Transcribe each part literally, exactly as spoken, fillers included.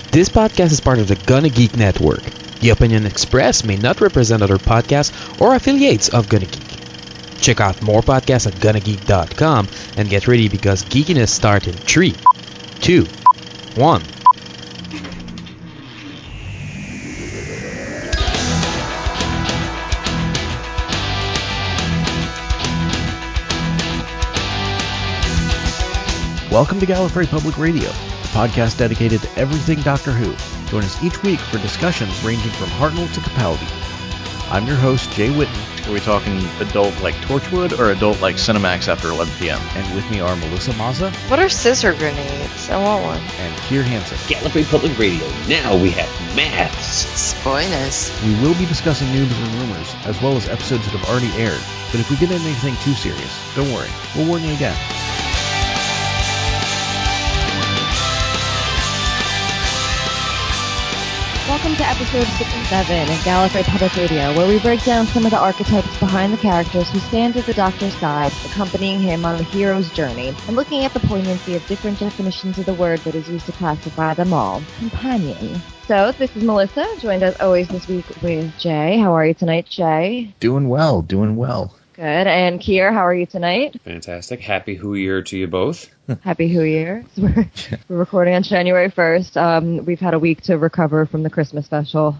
This podcast is part of the Gonna Geek Network. The opinion expressed may not represent other podcasts or affiliates of Gonna Geek. Check out more podcasts at gonna geek dot com and get ready because geekiness starts in three, two, one. Welcome to Gallifrey Public Radio, the podcast dedicated to everything Doctor Who. Join us each week for discussions ranging from Hartnell to Capaldi. I'm your host, Jay Whitten. Are we talking adult like Torchwood or adult like Cinemax after eleven p.m.? And with me are Melissa Mazza. What are scissor grenades? I want one. And Keir Hansen. Gallifrey Public Radio. Now we have maths. Spoilers. We will be discussing news and rumors, as well as episodes that have already aired. But if we get into anything too serious, don't worry. We'll warn you again. Welcome to episode sixty-seven of Gallifrey Public Radio, where we break down some of the archetypes behind the characters who stand at the Doctor's side, accompanying him on the hero's journey, and looking at the poignancy of different definitions of the word that is used to classify them all. Companion. So, this is Melissa, joined as always this week with Jay. How are you tonight, Jay? Doing well, doing well. Good. And Keir, how are you tonight? Fantastic. Happy Who Year to you both. Happy Who Year. So we're, we're recording on January first. Um, we've had a week to recover from the Christmas special.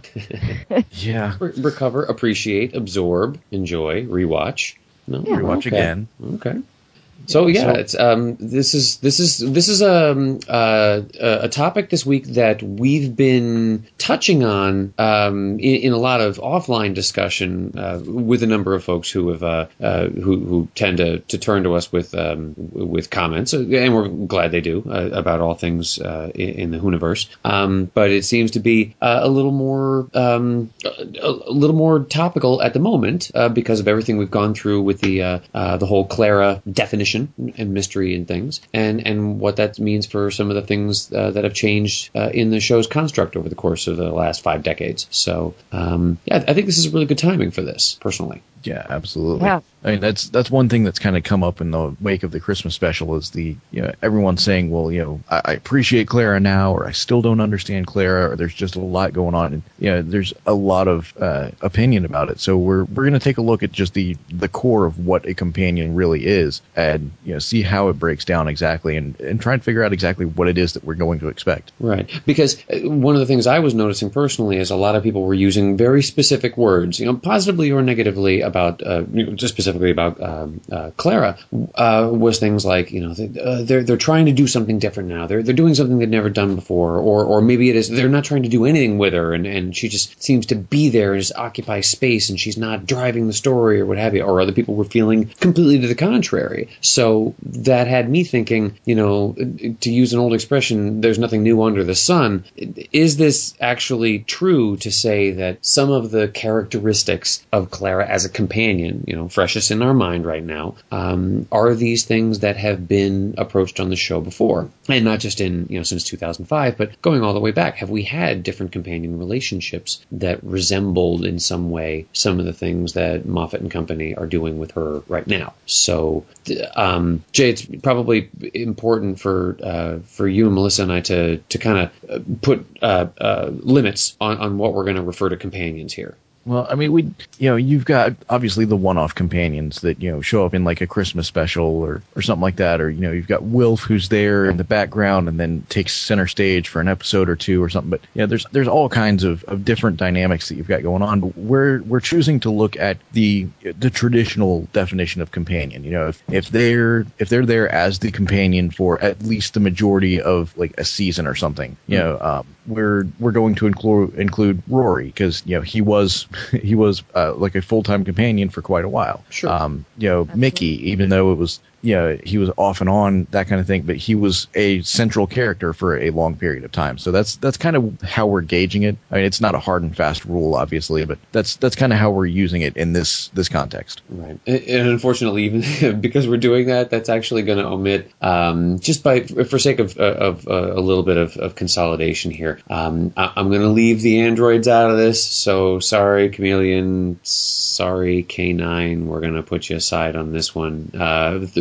Yeah. Re- recover, appreciate, absorb, enjoy, rewatch. No, Yeah, Rewatch okay. again. Okay. So yeah, it's um this is this is this is um uh, a topic this week that we've been touching on um in, in a lot of offline discussion uh, with a number of folks who have uh, uh who who tend to, to turn to us with um with comments, and we're glad they do uh, about all things uh, in, in the Whoniverse. Um, but it seems to be uh, a little more um a, a little more topical at the moment uh, because of everything we've gone through with the uh, uh the whole Clara definition and mystery and things, and and what that means for some of the things uh, that have changed uh, in the show's construct over the course of the last five decades. So um, yeah, I think this is really good timing for this, personally. Yeah, absolutely. Yeah. I mean, that's that's one thing that's kind of come up in the wake of the Christmas special is the, you know, everyone saying, well, you know, I, I appreciate Clara now, or I still don't understand Clara, or there's just a lot going on, and you know, there's a lot of uh, opinion about it. So we're we're going to take a look at just the the core of what a companion really is, and you know, see how it breaks down exactly, and and try and figure out exactly what it is that we're going to expect. Right, because one of the things I was noticing personally is a lot of people were using very specific words, you know, positively or negatively about, uh, just specifically about um, uh, Clara, uh, was things like, you know, they, uh, they're they're trying to do something different now. They're they're doing something they've never done before, or or maybe it is they're not trying to do anything with her, and, and she just seems to be there and just occupy space, and she's not driving the story or what have you. Or other people were feeling completely to the contrary. So that had me thinking, you know, to use an old expression, there's nothing new under the sun. Is this actually true to say that some of the characteristics of Clara as a companion, you know, freshest in our mind right now, um, are these things that have been approached on the show before? And not just in, you know, since two thousand five, but going all the way back. Have we had different companion relationships that resembled in some way some of the things that Moffat and company are doing with her right now? So, um, Jay, it's probably important for uh, for you and Melissa and I to, to kind of put uh, uh, limits on, on what we're going to refer to companions here. Well, I mean, we, you know, you've got obviously the one-off companions that, you know, show up in like a Christmas special or, or something like that. Or, you know, you've got Wilf who's there in the background and then takes center stage for an episode or two or something. But, you know, there's there's all kinds of, of different dynamics that you've got going on. But we're we're choosing to look at the the traditional definition of companion. You know, if, if they're if they're there as the companion for at least the majority of like a season or something, you know, um, we're we're going to include include Rory because, you know, he was he was uh, like a full-time companion for quite a while. Sure. Um, you know, Absolutely. Mickey, even though it was, you know, he was off and on, that kind of thing, but he was a central character for a long period of time. So that's that's kind of how we're gauging it. I mean, it's not a hard and fast rule, obviously, but that's that's kind of how we're using it in this this context. Right. And, and unfortunately, even because we're doing that, that's actually going to omit, um, just by for sake of, of uh, a little bit of, of consolidation here, um, I, I'm going to leave the androids out of this. So sorry, Chameleon. Sorry, K nine. We're going to put you aside on this one. Uh, th-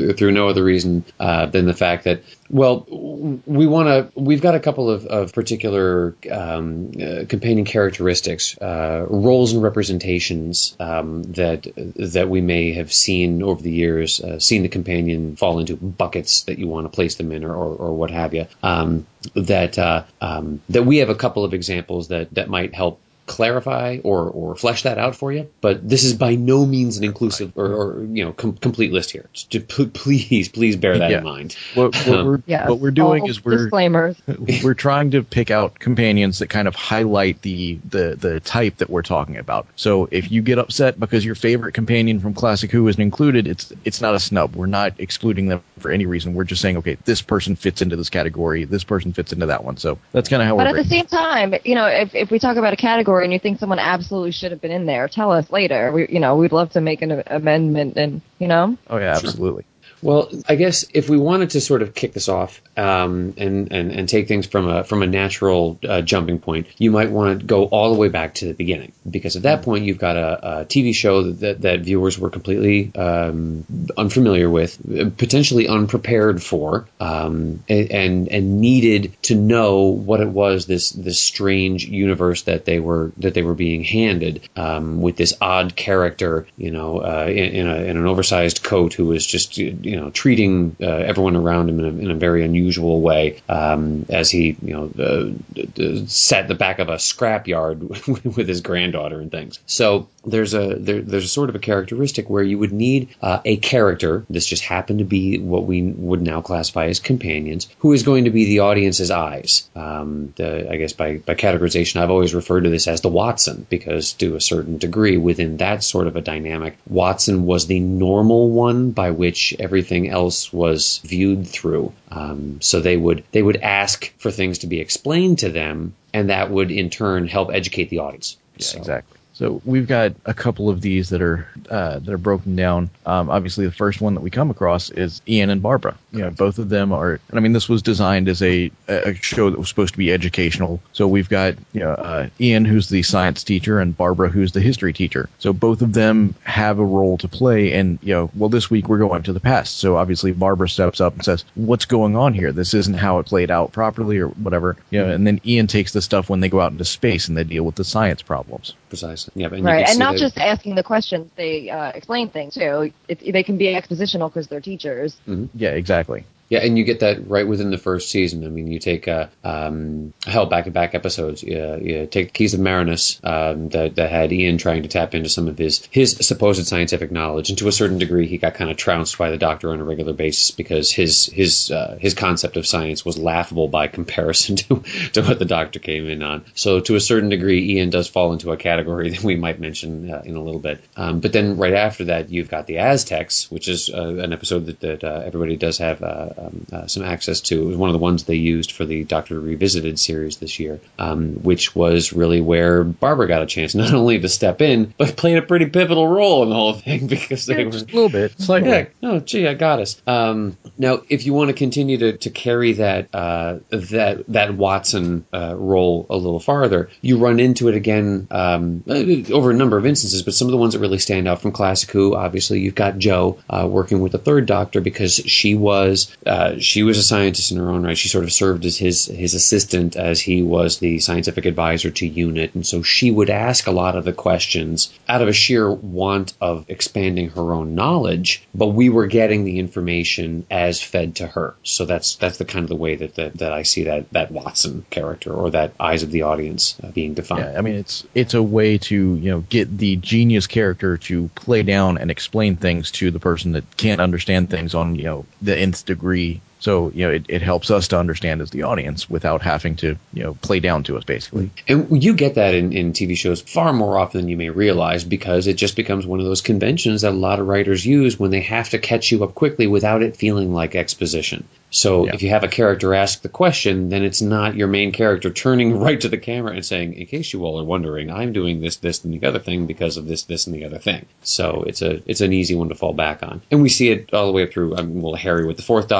through, through no other reason uh, than the fact that, well, we want to. We've got a couple of, of particular um, uh, companion characteristics, uh, roles and representations um, that that we may have seen over the years, uh, seen the companion fall into buckets that you want to place them in, or, or, or what have you. Um, that uh, um, that we have a couple of examples that that might help clarify or or flesh that out for you, but this is by no means an inclusive or, or you know com- complete list here. Just p- please please bear that yeah. in mind. What, what, Um, we're, Yes. what we're doing All is we're disclaimers. we're trying to pick out companions that kind of highlight the, the the type that we're talking about. So if you get upset because your favorite companion from Classic Who isn't included, it's it's not a snub. We're not excluding them for any reason. We're just saying, okay, this person fits into this category, this person fits into that one. So that's kind of how But we're at the same time, you know, if if we talk about a category and you think someone absolutely should have been in there, tell us later. We, you know, we'd love to make an amendment, and you know. Oh yeah, absolutely. Well, I guess if we wanted to sort of kick this off um, and, and and take things from a from a natural uh, jumping point, you might want to go all the way back to the beginning, because at that point you've got a, a T V show that, that, that viewers were completely um, unfamiliar with, potentially unprepared for, um, and and needed to know what it was, this this strange universe that they were that they were being handed, um, with this odd character, you know, uh, in, in, a, in an oversized coat who was just you know, treating uh, everyone around him in a, in a very unusual way, um, as he, you know, uh, uh, sat in the back of a scrapyard with his granddaughter and things. So there's a there, there's a sort of a characteristic where you would need uh, a character. This just happened to be what we would now classify as companions, who is going to be the audience's eyes. Um, the, I guess by, by categorization, I've always referred to this as the Watson, because to a certain degree, within that sort of a dynamic, Watson was the normal one by which every everything else was viewed through. Um, so they would they would ask for things to be explained to them, and that would in turn help educate the audience. Yeah, so. exactly. So we've got a couple of these that are uh, that are broken down. Um, obviously, the first one that we come across is Ian and Barbara. You know, both of them are. And I mean, this was designed as a a show that was supposed to be educational. So we've got you know uh, Ian, who's the science teacher, and Barbara, who's the history teacher. So both of them have a role to play. And you know, well, this week we're going to the past. So obviously, Barbara steps up and says, "What's going on here? This isn't how it played out properly, or whatever." You know, and then Ian takes the stuff when they go out into space and they deal with the science problems. Precisely. Yeah, and right, and not that, just asking the questions; they uh, explain things too. It, they can be expositional because they're teachers. Mm-hmm. Yeah, exactly. Yeah, and you get that right within the first season. I mean, you take uh, um, hell back-to-back episodes. You, you take Keys of Marinus um, that, that had Ian trying to tap into some of his his supposed scientific knowledge, and to a certain degree, he got kind of trounced by the Doctor on a regular basis because his his uh, his concept of science was laughable by comparison to to what the Doctor came in on. So, to a certain degree, Ian does fall into a category that we might mention uh, in a little bit. Um, but then, right after that, you've got the Aztecs, which is uh, an episode that that uh, everybody does have. Uh, Um, uh, some access to. It was one of the ones they used for the Doctor Revisited series this year, um, which was really where Barbara got a chance not only to step in, but played a pretty pivotal role in the whole thing, because they Yeah, were just a little bit, slightly. Yeah, oh gee, I got us. Um, now, if you want to continue to, to carry that uh, that that Watson uh, role a little farther, you run into it again um, over a number of instances. But some of the ones that really stand out from Classic Who, obviously, you've got Jo uh, working with the Third Doctor, because she was. Uh, she was a scientist in her own right. She sort of served as his his assistant as he was the scientific advisor to UNIT, and so she would ask a lot of the questions out of a sheer want of expanding her own knowledge, but we were getting the information as fed to her. So that's that's the kind of the way that that, that I see that that Watson character, or that eyes of the audience uh, being defined. Yeah, I mean, it's it's a way to you know get the genius character to play down and explain things to the person that can't understand things on you know the nth degree. So, you know, it, it helps us to understand as the audience without having to, you know, play down to us, basically. And you get that in, in T V shows far more often than you may realize, because it just becomes one of those conventions that a lot of writers use when they have to catch you up quickly without it feeling like exposition. So yeah. if you have a character ask the question, then it's not your main character turning right to the camera and saying, in case you all are wondering, I'm doing this, this, and the other thing because of this, this, and the other thing. So it's a it's an easy one to fall back on. And we see it all the way through, I mean, well, Harry with the Fourth Doctor, even though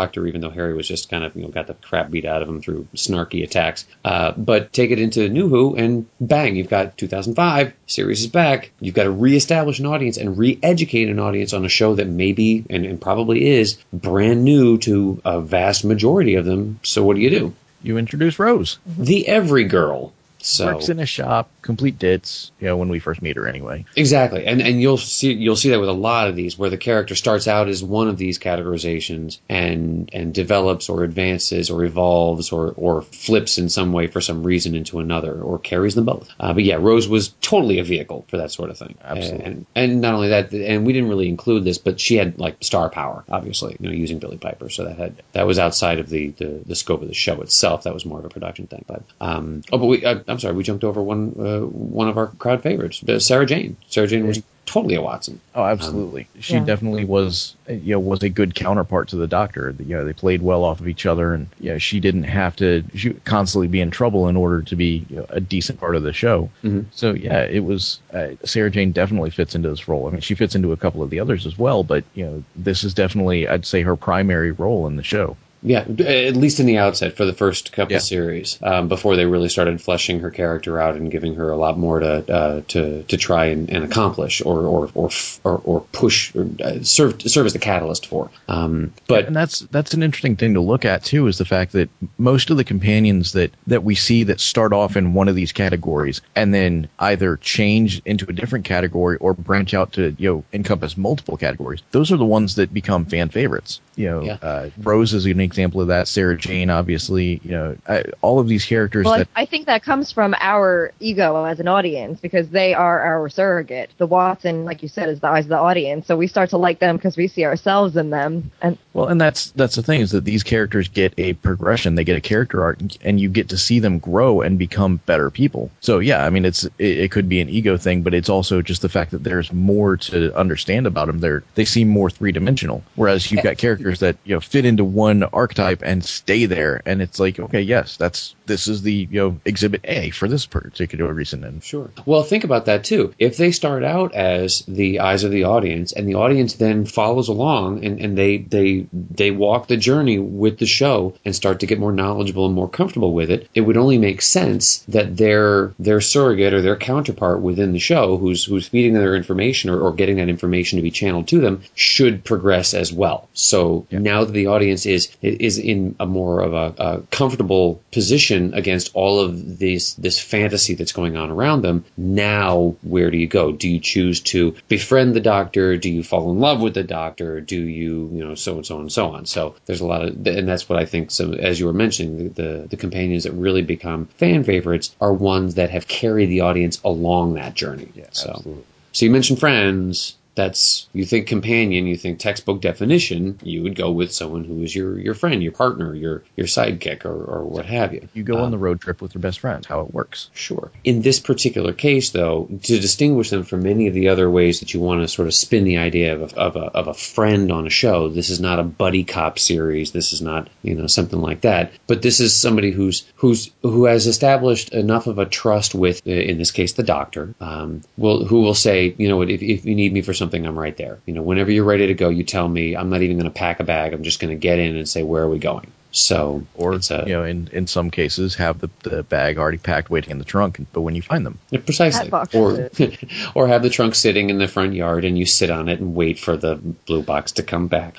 though Harry was just kind of, you know, got the crap beat out of him through snarky attacks. Uh, but take it into New Who, and bang, you've got two thousand five, series is back. You've got to reestablish an audience and re-educate an audience on a show that maybe, and, and probably is, brand new to a vast majority of them. So what do you do? You introduce Rose. The every girl. So, works in a shop, complete ditz, you know, when we first meet her anyway. Exactly. And and you'll see you'll see that with a lot of these, where the character starts out as one of these categorizations and and develops or advances or evolves or, or flips in some way for some reason into another, or carries them both. Uh, but yeah, Rose was totally a vehicle for that sort of thing. Absolutely. And, and not only that, and we didn't really include this, but she had like star power, obviously, you know, using Billie Piper. So that had that was outside of the, the, the scope of the show itself. That was more of a production thing. But um, oh, but we I, I'm sorry, we jumped over one uh, one of our crowd favorites, uh, Sarah Jane. Sarah Jane was totally a Watson. Oh, absolutely. Um, she yeah. definitely was, you know, was a good counterpart to the Doctor. You know, they played well off of each other, and you know, she didn't have to she would constantly be in trouble in order to be, you know, a decent part of the show. Mm-hmm. So yeah, it was uh, Sarah Jane definitely fits into this role. I mean, she fits into a couple of the others as well, but you know, this is definitely, I'd say, her primary role in the show. Yeah, at least in the outset for the first couple yeah. series, um, before they really started fleshing her character out and giving her a lot more to uh, to to try and, and accomplish or or or or, or push or uh, serve serve as the catalyst for. Um, but and that's that's an interesting thing to look at too, is the fact that most of the companions that that we see that start off in one of these categories and then either change into a different category or branch out to, you know, encompass multiple categories. Those are the ones that become fan favorites. You know, yeah. uh, Rose is an example of that. Sarah Jane, obviously, you know, I, all of these characters. Well, that I think that comes from our ego as an audience, because they are our surrogate. The Watson, like you said, is the eyes of the audience, so we start to like them because we see ourselves in them. And well, and that's that's the thing, is that these characters get a progression, they get a character arc, and you get to see them grow and become better people. So yeah, I mean, it's it, it could be an ego thing, but it's also just the fact that there's more to understand about them. They're they seem more three dimensional, whereas you've got characters that, you know, fit into one archetype and stay there, and it's like, okay, yes, that's this is the, you know, exhibit A for this particular reason. And sure. Well, think about that too. If they start out as the eyes of the audience, and the audience then follows along, and, and they they they walk the journey with the show and start to get more knowledgeable and more comfortable with it, it would only make sense that their their surrogate or their counterpart within the show, who's who's feeding them their information or, or getting that information to be channeled to them, should progress as well. So yeah. Now that the audience is is in a more of a, a comfortable position against all of this this fantasy that's going on around them, now where do you go? Do you choose to befriend the Doctor? Do you fall in love with the Doctor? Do you, you know, so and so and so on? So there's a lot of, and that's what I think. So as you were mentioning, the the companions that really become fan favorites are ones that have carried the audience along that journey. Yeah, so, absolutely. So you mentioned Friends. That's, you think companion, you think textbook definition, you would go with someone who is your, your friend, your partner, your your sidekick, or, or what have you. You go um, on the road trip with your best friend, how it works. Sure. In this particular case, though, to distinguish them from many of the other ways that you want to sort of spin the idea of a, of a, of a friend on a show, this is not a buddy cop series. This is not, you know, something like that. But this is somebody who's who's who has established enough of a trust with, in this case, the Doctor, um, will who will say, you know what, if, if you need me for something, I'm right there. You know, whenever you're ready to go, you tell me. I'm not even going to pack a bag. I'm just going to get in and say, where are we going? So, or it's a, you know, in, in some cases, have the, the bag already packed, waiting in the trunk. But when you find them, yeah, precisely, or or have the trunk sitting in the front yard, and you sit on it and wait for the blue box to come back.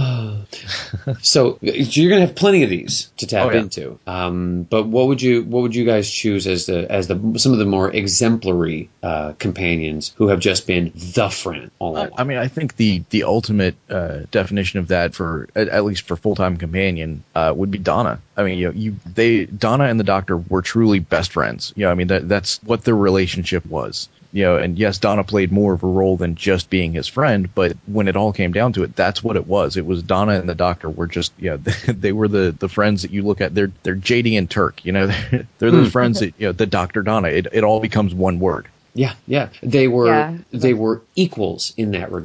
So you're going to have plenty of these to tap oh, yeah. into. Um, but what would you what would you guys choose as the as the some of the more exemplary uh, companions who have just been the friend all along? I mean, I think the the ultimate uh, definition of that, for at, at least for full time companion, uh, would be Donna. I mean, you know, you they Donna and the Doctor were truly best friends. You know, I mean, that that's what their relationship was. You know, and yes, Donna played more of a role than just being his friend, but when it all came down to it, that's what it was. It was Donna and the Doctor were just, you know, they were the, the friends that you look at. They're they're J D and Turk, you know, they're, they're those friends that, you know, the Doctor Donna. It it all becomes one word. Yeah, yeah. They were yeah. they were equals in that regard.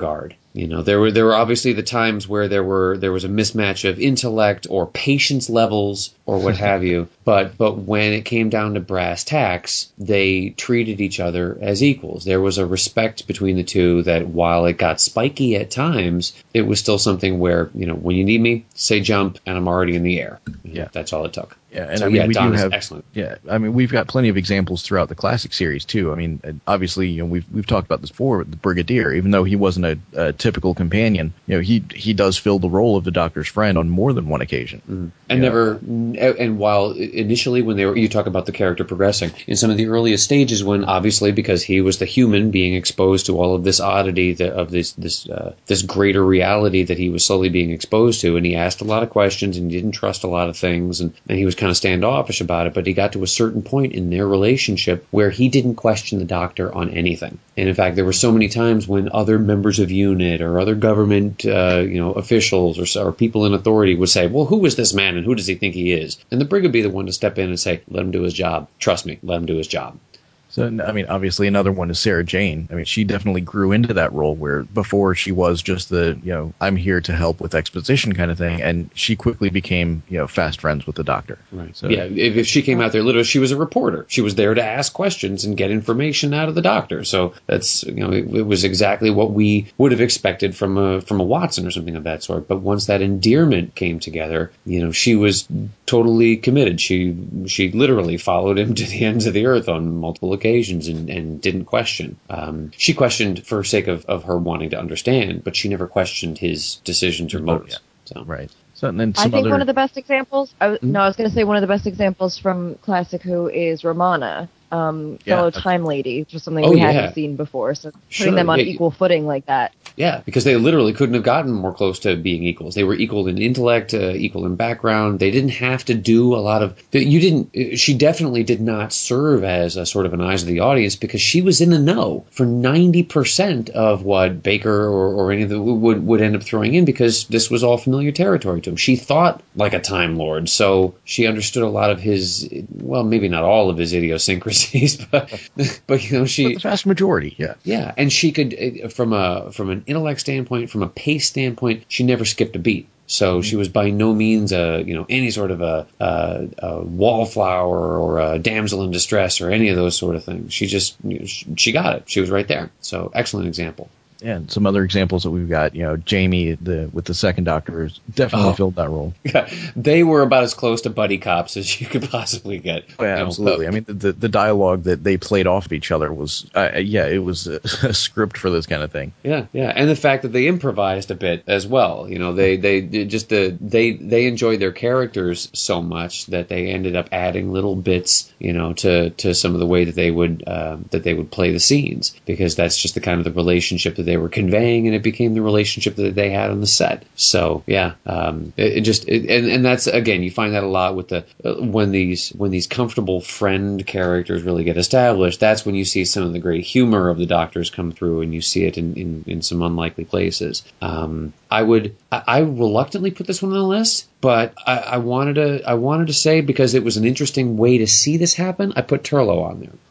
You know, there were there were obviously the times where there were there was a mismatch of intellect or patience levels or what have you. But but when it came down to brass tacks, they treated each other as equals. There was a respect between the two that while it got spiky at times, it was still something where, you know, when you need me, say jump, and I'm already in the air. Yeah. That's all it took. Yeah, and so, I mean, yeah, we Don do is have excellent. Yeah, I mean, we've got plenty of examples throughout the classic series too. I mean, obviously, you know, we've we've talked about this before with the Brigadier. Even though he wasn't a, a typical companion, you know, he he does fill the role of the Doctor's friend on more than one occasion. Mm-hmm. And Yeah. never, and while initially when they were, you talk about the character progressing in some of the earliest stages, when obviously because he was the human being exposed to all of this oddity that, of this this uh, this greater reality that he was slowly being exposed to, and he asked a lot of questions and didn't trust a lot of things, and, and he was kind of standoffish about it. But he got to a certain point in their relationship where he didn't question the Doctor on anything. And in fact, there were so many times when other members of UNIT or other government, uh, you know, officials or, or people in authority would say, "Well, who is this man and who does he think he is?" And the Brig would be the one to step in and say, "Let him do his job. Trust me, let him do his job." So, I mean, obviously another one is Sarah Jane. I mean, she definitely grew into that role where before she was just the, you know, I'm here to help with exposition kind of thing. And she quickly became, you know, fast friends with the Doctor. Right. So, yeah. If, if she came out there, literally, she was a reporter. She was there to ask questions and get information out of the Doctor. So that's, you know, it, it was exactly what we would have expected from a, from a Watson or something of that sort. But once that endearment came together, you know, she was totally committed. She, she literally followed him to the ends of the earth on multiple occasions and, and didn't question. Um, she questioned for sake of, of her wanting to understand, but she never questioned his decisions or motives. So. Right. So, and then I some think other... one of the best examples. I, Hmm? No, I was going to say one of the best examples from Classic Who is Romana, um, Yeah. fellow Time Lady, which is something Oh, we yeah. hadn't seen before. So putting Sure, them on yeah. equal footing like that. Yeah, because they literally couldn't have gotten more close to being equals. They were equal in intellect, uh, equal in background. They didn't have to do a lot of. You didn't. She definitely did not serve as a sort of an eyes of the audience because she was in the know for ninety percent of what Baker or, or any of the would would end up throwing in because this was all familiar territory to him. She thought like a Time Lord, so she understood a lot of his. Well, maybe not all of his idiosyncrasies, but but you know she. But the vast majority, yeah. Yeah, and she could from a from an intellect standpoint, from a pace standpoint, she never skipped a beat. So mm-hmm. she was by no means a you know any sort of a, a, a wallflower or a damsel in distress or any of those sort of things. She just you know, she, she got it. She was right there. So excellent example. Yeah, and some other examples that we've got, you know, Jamie the with the second Doctor has definitely oh. filled that role. Yeah, they were about as close to buddy cops as you could possibly get. Oh, yeah, you know, absolutely. but, I mean, the the dialogue that they played off of each other was, uh, yeah, it was a, a script for this kind of thing. Yeah, yeah, and the fact that they improvised a bit as well. You know, they they just the they they enjoyed their characters so much that they ended up adding little bits, you know, to, to some of the way that they would uh, that they would play the scenes because that's just the kind of the relationship that they were conveying. And it became the relationship that they had on the set. So yeah, um, it, it just it, and and that's again you find that a lot with the uh, when these when these comfortable friend characters really get established. That's when you see some of the great humor of the Doctors come through, and you see it in in, in some unlikely places. Um, I would I, I reluctantly put this one on the list, but I, I wanted to I wanted to say because it was an interesting way to see this happen. I put Turlough on there,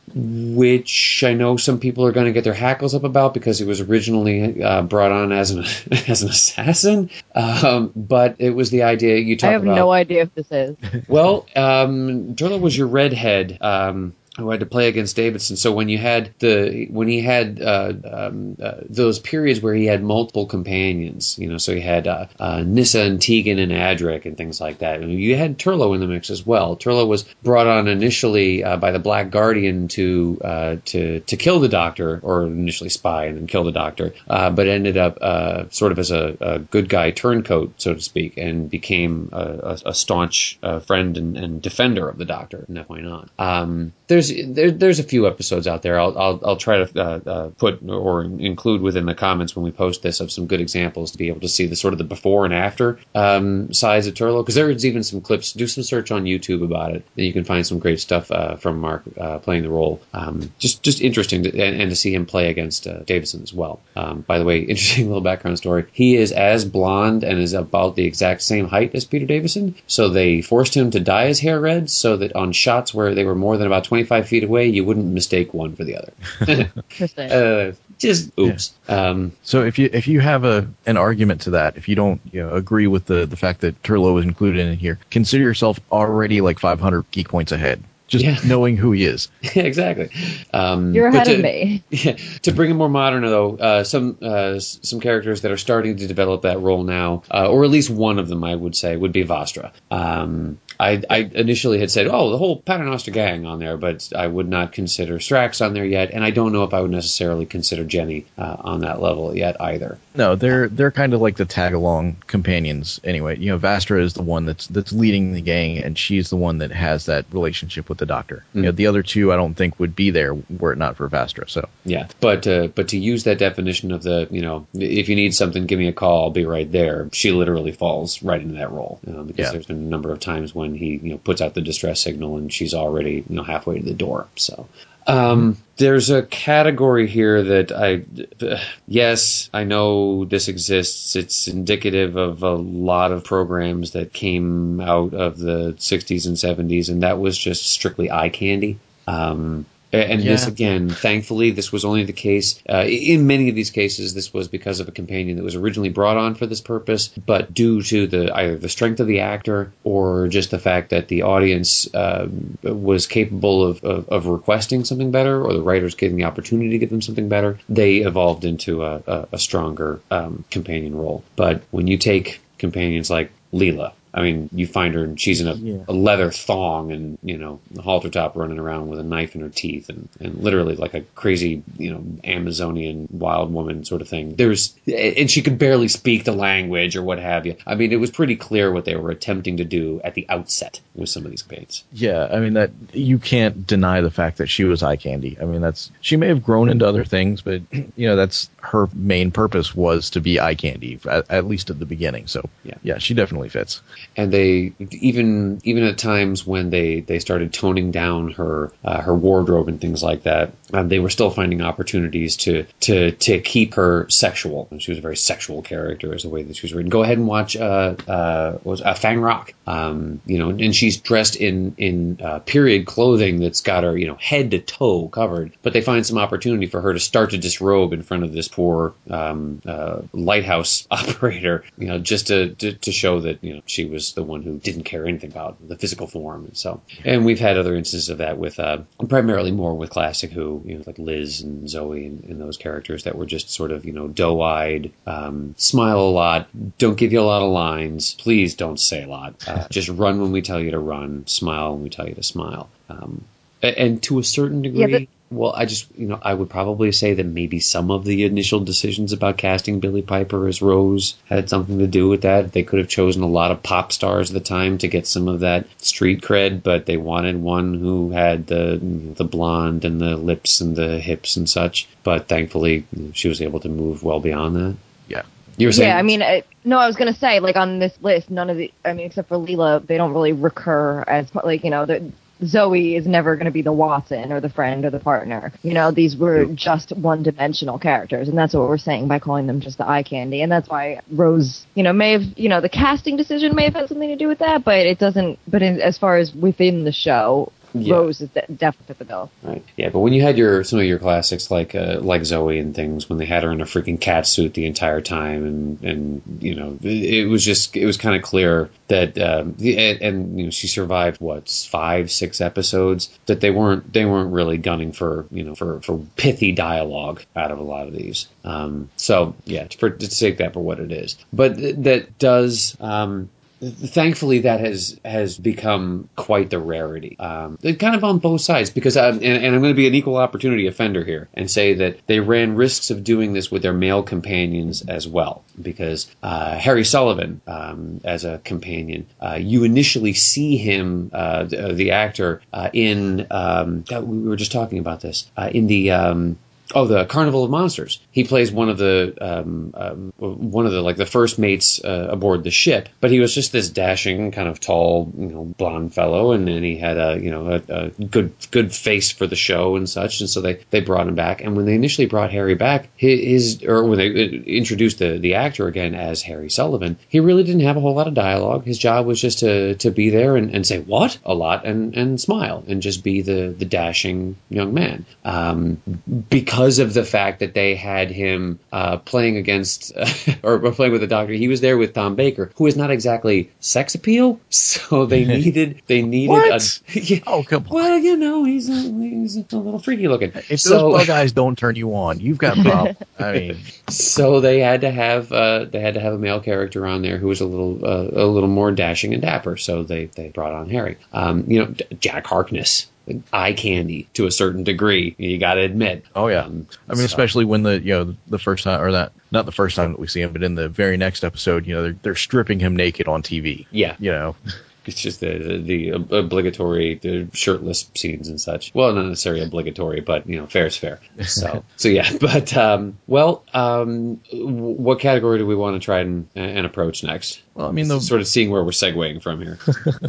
which I know some people are going to get their hackles up about because it was originally uh, brought on as an as an assassin. Um, but it was the idea you talk about. I have about, no idea if this is. Well, um, Turlough was your redhead. Um, who had to play against Davidson. So when you had the when he had uh, um, uh, those periods where he had multiple companions, you know, so he had uh, uh, Nyssa and Tegan and Adric and things like that. And you had Turlough in the mix as well. Turlough was brought on initially uh, by the Black Guardian to uh, to to kill the Doctor, or initially spy and then kill the Doctor, uh, but ended up uh, sort of as a, a good guy turncoat, so to speak, and became a, a, a staunch uh, friend and, and defender of the Doctor from that point on. Um, there's There, there's a few episodes out there. I'll I'll, I'll try to uh, uh, put or include within the comments when we post this of some good examples to be able to see the sort of the before and after um, sides of Turlough, because there's even some clips. Do some search on YouTube about it, and you can find some great stuff uh, from Mark uh, playing the role. Um, just just interesting to, and, and to see him play against uh, Davidson as well. Um, by the way, interesting little background story. He is as blonde and is about the exact same height as Peter Davison, so they forced him to dye his hair red so that on shots where they were more than about twenty-five feet away, you wouldn't mistake one for the other. Interesting. uh, just oops. Yeah. Um, so if you if you have a an argument to that, if you don't you know agree with the the fact that Turlough was included in here, consider yourself already like five hundred geek points ahead. Just yeah. knowing who he is. Exactly. Um, You're ahead to, of me. Yeah, to bring it more modern, though, uh, some uh, some characters that are starting to develop that role now, uh, or at least one of them, I would say, would be Vastra. Um, I, I initially had said, oh, the whole Paternoster gang on there, but I would not consider Strax on there yet, and I don't know if I would necessarily consider Jenny uh, on that level yet either. No, they're they're kind of like the tag-along companions anyway. You know, Vastra is the one that's that's leading the gang, and she's the one that has that relationship with the Doctor. Mm. You know, the other two I don't think would be there were it not for Vastra. So yeah, but uh, but to use that definition of the, you know, if you need something, give me a call, I'll be right there. She literally falls right into that role, you know, because yeah. there's been a number of times when he, you know, puts out the distress signal and she's already, you know, halfway to the door. So. Um, there's a category here that I, uh, yes, I know this exists. It's indicative of a lot of programs that came out of the sixties and seventies, and that was just strictly eye candy. Um, And yeah. this, again, thankfully, this was only the case. Uh, in many of these cases, this was because of a companion that was originally brought on for this purpose, but due to the either the strength of the actor or just the fact that the audience uh, was capable of, of, of requesting something better, or the writers getting the opportunity to give them something better, they evolved into a, a, a stronger um, companion role. But when you take companions like Leela, I mean, you find her and she's in a, yeah. a leather thong and, you know, a halter top running around with a knife in her teeth and, and literally like a crazy, you know, Amazonian wild woman sort of thing. There's, and she could barely speak the language or what have you. I mean, it was pretty clear what they were attempting to do at the outset with some of these campaigns. Yeah, I mean, that you can't deny the fact that she was eye candy. I mean, that's, she may have grown into other things, but, you know, that's her main purpose was to be eye candy, at, at least at the beginning. So, yeah, yeah she definitely fits. And they even even at times when they, they started toning down her uh, her wardrobe and things like that, um, they were still finding opportunities to to to keep her sexual. And she was a very sexual character, as the way that she was written. Go ahead and watch uh, uh, what was uh, Fang Rock, um, you know, and she's dressed in in uh, period clothing that's got her, you know, head to toe covered. But they find some opportunity for her to start to disrobe in front of this poor um, uh, lighthouse operator, you know, just to, to to show that, you know, she was the one who didn't care anything about the physical form. And so, and we've had other instances of that with uh, primarily more with Classic Who, you know, like Liz and Zoe and, and those characters that were just sort of, you know, doe-eyed, um, smile a lot, don't give you a lot of lines, please don't say a lot, uh, just run when we tell you to run, smile when we tell you to smile. Um, and, and to a certain degree, yeah, but- well, I just, you know, I would probably say that maybe some of the initial decisions about casting Billie Piper as Rose had something to do with that. They could have chosen a lot of pop stars at the time to get some of that street cred, but they wanted one who had the the blonde and the lips and the hips and such. But thankfully, you know, she was able to move well beyond that. Yeah. You were saying? Yeah, I mean, I, no, I was going to say, like, on this list, none of the, I mean, except for Leela, they don't really recur as, like, you know, the Zoe is never going to be the Watson or the friend or the partner. You know, these were just one-dimensional characters, and that's what we're saying by calling them just the eye candy. And that's why Rose, you know, may have, you know, the casting decision may have had something to do with that, but it doesn't, but in, as far as within the show, yeah. Rose is de- definitely fit the bill. Right. Yeah, but when you had your some of your classics like uh, like Zoe and things, when they had her in a freaking cat suit the entire time, and and you know, it, it was just it was kind of clear that um, and, and you know, she survived what five six episodes, that they weren't they weren't really gunning for you know for, for pithy dialogue out of a lot of these. Um, so yeah, for, to take that for what it is, but th- that does. Um, Thankfully, that has has become quite the rarity. Um, kind of on both sides, because I'm, and, and I'm going to be an equal opportunity offender here and say that they ran risks of doing this with their male companions as well. Because uh, Harry Sullivan, um, as a companion, uh, you initially see him, uh, the, the actor, uh, in um, we were just talking about this uh, in the. Um, Oh, the Carnival of Monsters. He plays one of the um, um, one of the like the first mates uh, aboard the ship, but he was just this dashing, kind of tall, you know, blonde fellow, and then he had a you know a, a good good face for the show and such, and so they, they brought him back. And when they initially brought Harry back, his or when they introduced the the actor again as Harry Sullivan, he really didn't have a whole lot of dialogue. His job was just to to be there and, and say what a lot and and smile and just be the the dashing young man. Um, because because of the fact that they had him uh, playing against uh, or, or playing with the Doctor. He was there with Tom Baker, who is not exactly sex appeal, so they needed they needed What? a yeah, Oh, come on. well, you know, he's a, he's a little freaky looking. If so, those bug eyes don't turn you on, you've got problems. I mean, so they had to have uh, they had to have a male character on there who was a little uh, a little more dashing and dapper. So they, they brought on Harry. Um, you know, Jack Harkness, eye candy to a certain degree. You got to admit. oh yeah. Um, I mean, so- especially when the you know the first time or that not the first time that we see him, but in the very next episode, you know, they're they're stripping him naked on T V. Yeah. You know. It's just the, the, the obligatory the shirtless scenes and such. Well, not necessarily obligatory, but, you know, fair is fair. So, so yeah. But, um, well, um, what category do we want to try and, and approach next? Well, I mean, the, sort of seeing where we're segueing from here.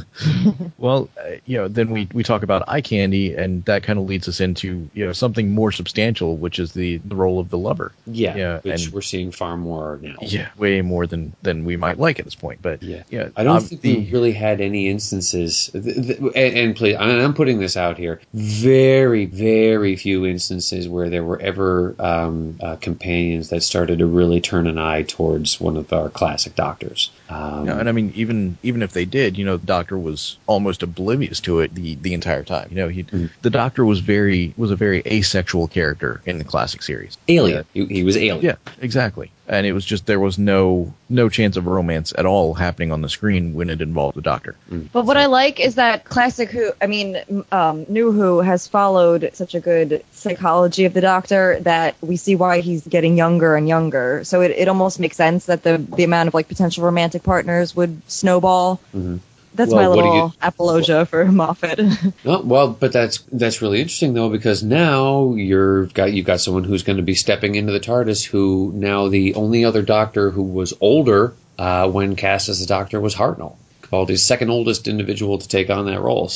well, uh, you know, then we, we talk about eye candy, and that kind of leads us into, you know, something more substantial, which is the, the role of the lover. Yeah, yeah which and, we're seeing far more now. Yeah, way more than, than we might like at this point. But yeah, yeah I don't um, think the, we really had any instances, th- th- and, and please, I'm putting this out here, very, very few instances where there were ever um, uh, companions that started to really turn an eye towards one of our classic Doctors. Um, yeah, and I mean, even even if they did, you know, the Doctor was almost oblivious to it the, the entire time. You know, he mm-hmm. the Doctor was very was a very asexual character in the classic series. Alien, Yeah. he, he was alien. Yeah, exactly. And it was just there was no no chance of romance at all happening on the screen when it involved the Doctor. Mm. But what I like is that classic Who, I mean, um, New Who has followed such a good psychology of the Doctor that we see why he's getting younger and younger. So it, it almost makes sense that the the amount of like potential romantic partners would snowball. Mm-hmm. That's Well, my what do little you- apologia for Moffat. Oh, well, but that's that's really interesting though, because now you're got you've got someone who's going to be stepping into the TARDIS. Who now the only other Doctor who was older uh, when cast as a Doctor was Hartnell, Capaldi's second oldest individual to take on that role.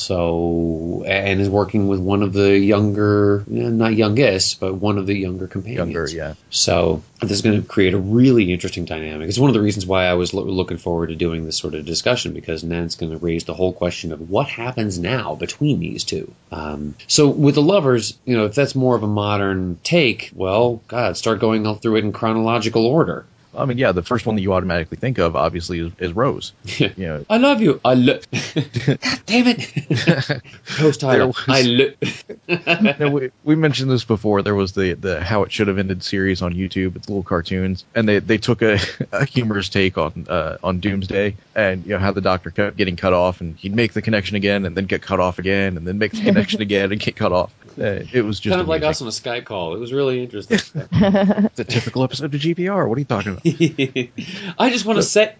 So and is working with one of the younger, not youngest, but one of the younger companions. Younger, yeah. So this is going to create a really interesting dynamic. It's one of the reasons why I was lo- looking forward to doing this sort of discussion, because then it's going to raise the whole question of what happens now between these two. Um, so with the Lovers, you know, if that's more of a modern take, well, God, start going all through it in chronological order. I mean, yeah, the first one that you automatically think of, obviously, is, is Rose. You know, I love you. I lo- God damn it. Post title. was- I lo- now, we, we mentioned this before. There was the, the How It Should Have Ended series on YouTube. It's little cartoons, and they, they took a, a humorous take on uh, on Doomsday, and you know how the Doctor kept getting cut off, and he'd make the connection again, and then get cut off again, and then make the connection again, and get cut off. Uh, it was just kind of like amusing. us on a Skype call. It was really interesting. It's a typical episode of G P R. What are you talking about? I just want to say.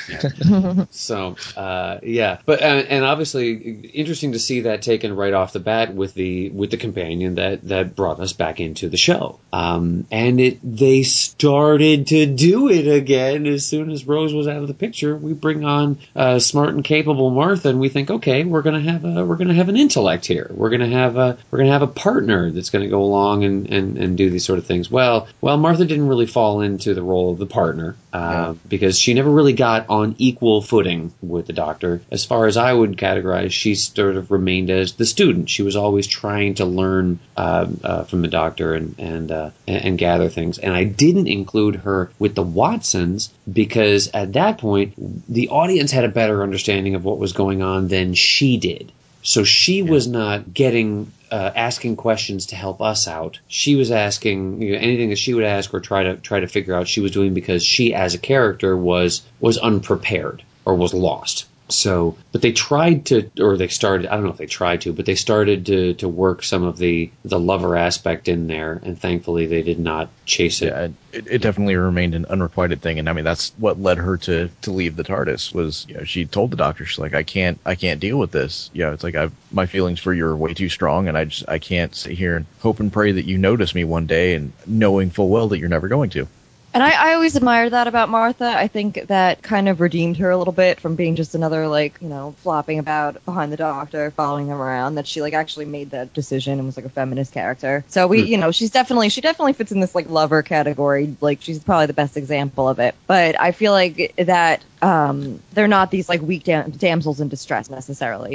So, uh, yeah, but uh, and obviously interesting to see that taken right off the bat with the with the companion that that brought us back into the show. Um, and it they started to do it again as soon as Rose was out of the picture. We bring on uh, smart and capable Martha, and we think, okay, we're gonna have a we're gonna have an intellect here. We're gonna have a we're gonna have a partner that's gonna go along and, and, and do these sort of things. Well, well, Martha didn't really fall into the role of the partner uh, yeah. because she never really got on equal footing with the Doctor. As far as I would categorize, she sort of remained as the student. She was always trying to learn uh, uh, from the Doctor and and, uh, and and gather things. And I didn't include her with the Watsons because at that point the audience had a better understanding of what was going on than she did. So she yeah. was not getting uh, asking questions to help us out. She was asking, you know, anything that she would ask or try to try to figure out. She was doing because she, as a character, was was unprepared or was lost. So, but they tried to, or they started, I don't know if they tried to, but they started to, to work some of the, the lover aspect in there, and thankfully they did not chase it. Yeah, it, it definitely remained an unrequited thing, and I mean, that's what led her to, to leave the TARDIS, was, you know, she told the Doctor, she's like, I can't, I can't deal with this. You know, it's like, I've, my feelings for you are way too strong, and I just, I can't sit here and hope and pray that you notice me one day, and knowing full well that you're never going to. And I, I always admired that about Martha. I think that kind of redeemed her a little bit from being just another, like, you know, flopping about behind the Doctor, following him around, that she, like, actually made that decision and was, like, a feminist character. So we, mm. you know, she's definitely, she definitely fits in this, like, lover category. Like, she's probably the best example of it. But I feel like that um, they're not these, like, weak dam- damsels in distress necessarily.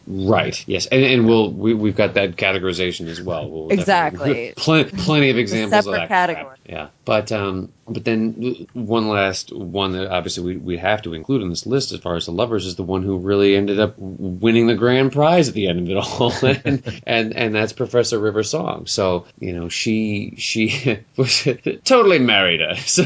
Right. Yes, and and we'll we, we've got that categorization as well. We'll Exactly. Plenty, plenty of examples of separate that category. crap. Yeah. But um, but then one last one that obviously we, we have to include in this list as far as the lovers is the one who really ended up winning the grand prize at the end of it all, and and, and that's Professor River Song. So you know she she was totally married her. So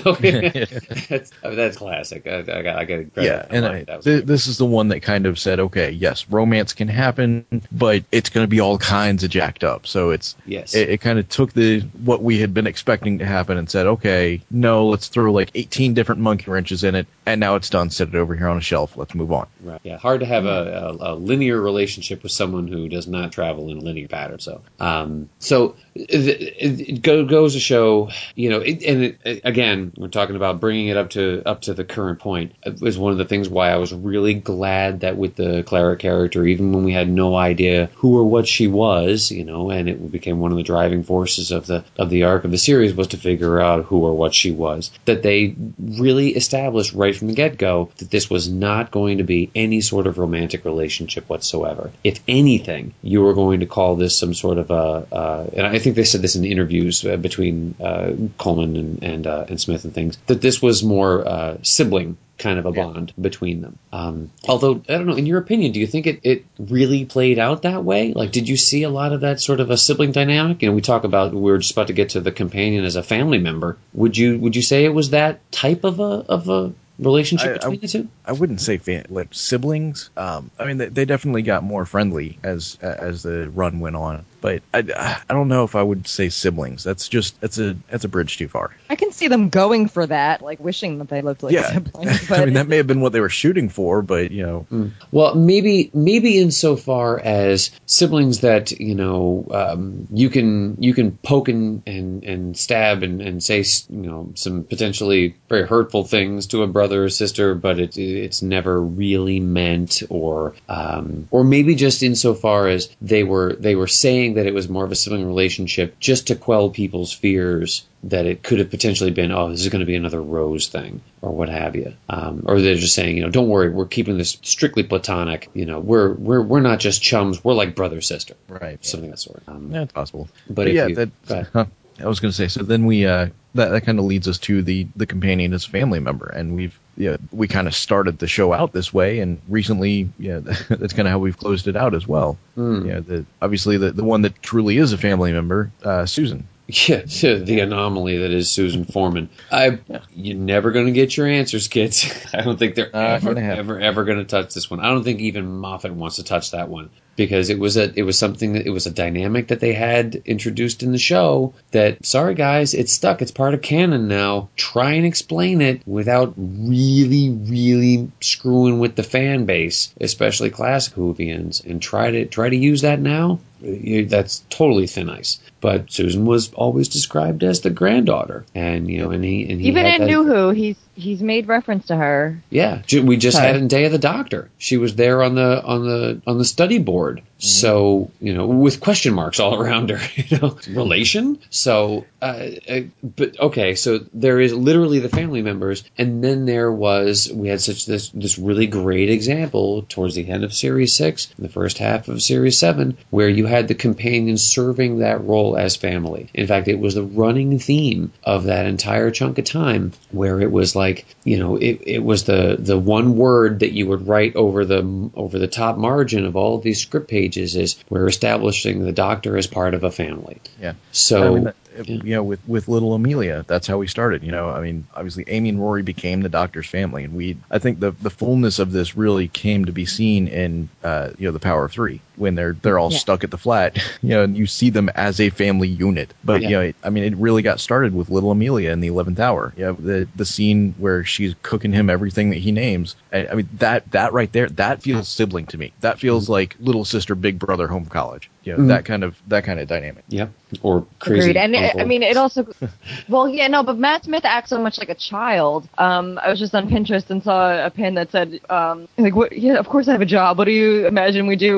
that's that's classic. I, I got I got to Yeah, and I, th- this is the one that kind of said, okay, yes, romance can happen, but it's going to be all kinds of jacked up. So it's yes, it, it kind of took the what we had been expecting to happen and said, okay, no, let's throw like eighteen different monkey wrenches in it, and now it's done. Set it over here on a shelf. Let's move on. Right. Yeah. Hard to have a, a, a linear relationship with someone who does not travel in a linear pattern. So, um, so it, it, it go, goes to show, you know, it, and it, again, we're talking about bringing it up to up to the current point. It was one of the things why I was really glad that with the Clara character, even when we had no idea who or what she was, you know, and it became one of the driving forces of the of the arc of the series was to figure out who or what she was. That they really established right from the get-go that this was not going to be any sort of romantic relationship whatsoever. If anything, you were going to call this some sort of a, uh, and I think they said this in interviews uh, between uh, Coleman and and, uh, and Smith and things, that this was more uh, sibling kind of a bond yeah. between them. Um, although, I don't know, in your opinion, do you think it, it really played out that way? Like, did you see a lot of that sort of a sibling dynamic? You know, we talk about, we were just about to get to the companion as a family member. Would you would you say it was that type of a of a relationship I, between I, the two? I wouldn't say fan, like siblings. Um, I mean, they, they definitely got more friendly as as the run went on. But I, I don't know if I would say siblings. That's just that's a that's a bridge too far. I can see them going for that, like wishing that they looked like yeah. siblings. But I mean, that may have been what they were shooting for, but you know. Mm. Well, maybe maybe insofar as siblings that you know um, you can you can poke and and, and stab and, and say you know some potentially very hurtful things to a brother or sister, but it it's never really meant, or um, or maybe just insofar as they were they were saying that it was more of a sibling relationship just to quell people's fears that it could have potentially been, oh, this is going to be another Rose thing or what have you. Um, or they're just saying, you know, don't worry, we're keeping this strictly platonic. You know, we're we're we're not just chums, we're like brother sister. Right. Something of that sort. Um, yeah, it's possible. But, but if yeah, you, that, huh, I was going to say, so then we, uh, that, that kind of leads us to the, the companion as a family member. And we've, yeah, we kind of started the show out this way. And recently, yeah, that's kind of how we've closed it out as well. Mm. Yeah, the, obviously the, the one that truly is a family member, uh, Susan. Yeah, the anomaly that is Susan Foreman. I, yeah. You're never going to get your answers, kids. I don't think they're uh, ever, ever, ever going to touch this one. I don't think even Moffat wants to touch that one because it was a, it was something that it was a dynamic that they had introduced in the show. That sorry guys, it's stuck. It's part of canon now. Try and explain it without really, really screwing with the fan base, especially classic Whovians, and try to try to use that now. You, that's totally thin ice. But Susan was always described as the granddaughter, and you know, and he and he even had in that, New Who, he's he's made reference to her. Yeah, we just Sorry. had it in Day of the Doctor. She was there on the on the on the study board. Mm-hmm. So you know, with question marks all around her. You know, relation. So, uh, uh, but okay. So there is literally the family members, and then there was we had such this this really great example towards the end of Series Six, in the first half of Series Seven, where you had the companions serving that role as family. In fact, it was the running theme of that entire chunk of time where it was like, you know, it, it was the, the one word that you would write over the over the top margin of all of these script pages is we're establishing the Doctor as part of a family. Yeah. So, I mean, that, yeah. you know, with, with little Amelia, that's how we started. You know, I mean, obviously Amy and Rory became the Doctor's family, and we, I think the the fullness of this really came to be seen in, uh, you know, The Power of Three when they're they're all yeah. stuck at the flat, you know, and you see them as a family unit. But Yeah. you know, it, I mean, it really got started with little Amelia in the eleventh hour. You know, the the scene where she's cooking him everything that he names. I, I mean, that that right there, that feels sibling to me. That feels mm-hmm. like little sister, big brother, home college. You know, mm-hmm. that kind of that kind of dynamic. Yep. Or crazy. Agreed. And it, uncle. I mean, it also, well, yeah, no, but Matt Smith acts so much like a child. Um, I was just on Pinterest and saw a pin that said, um, like, what? Yeah, of course I have a job. What do you imagine we do when we're not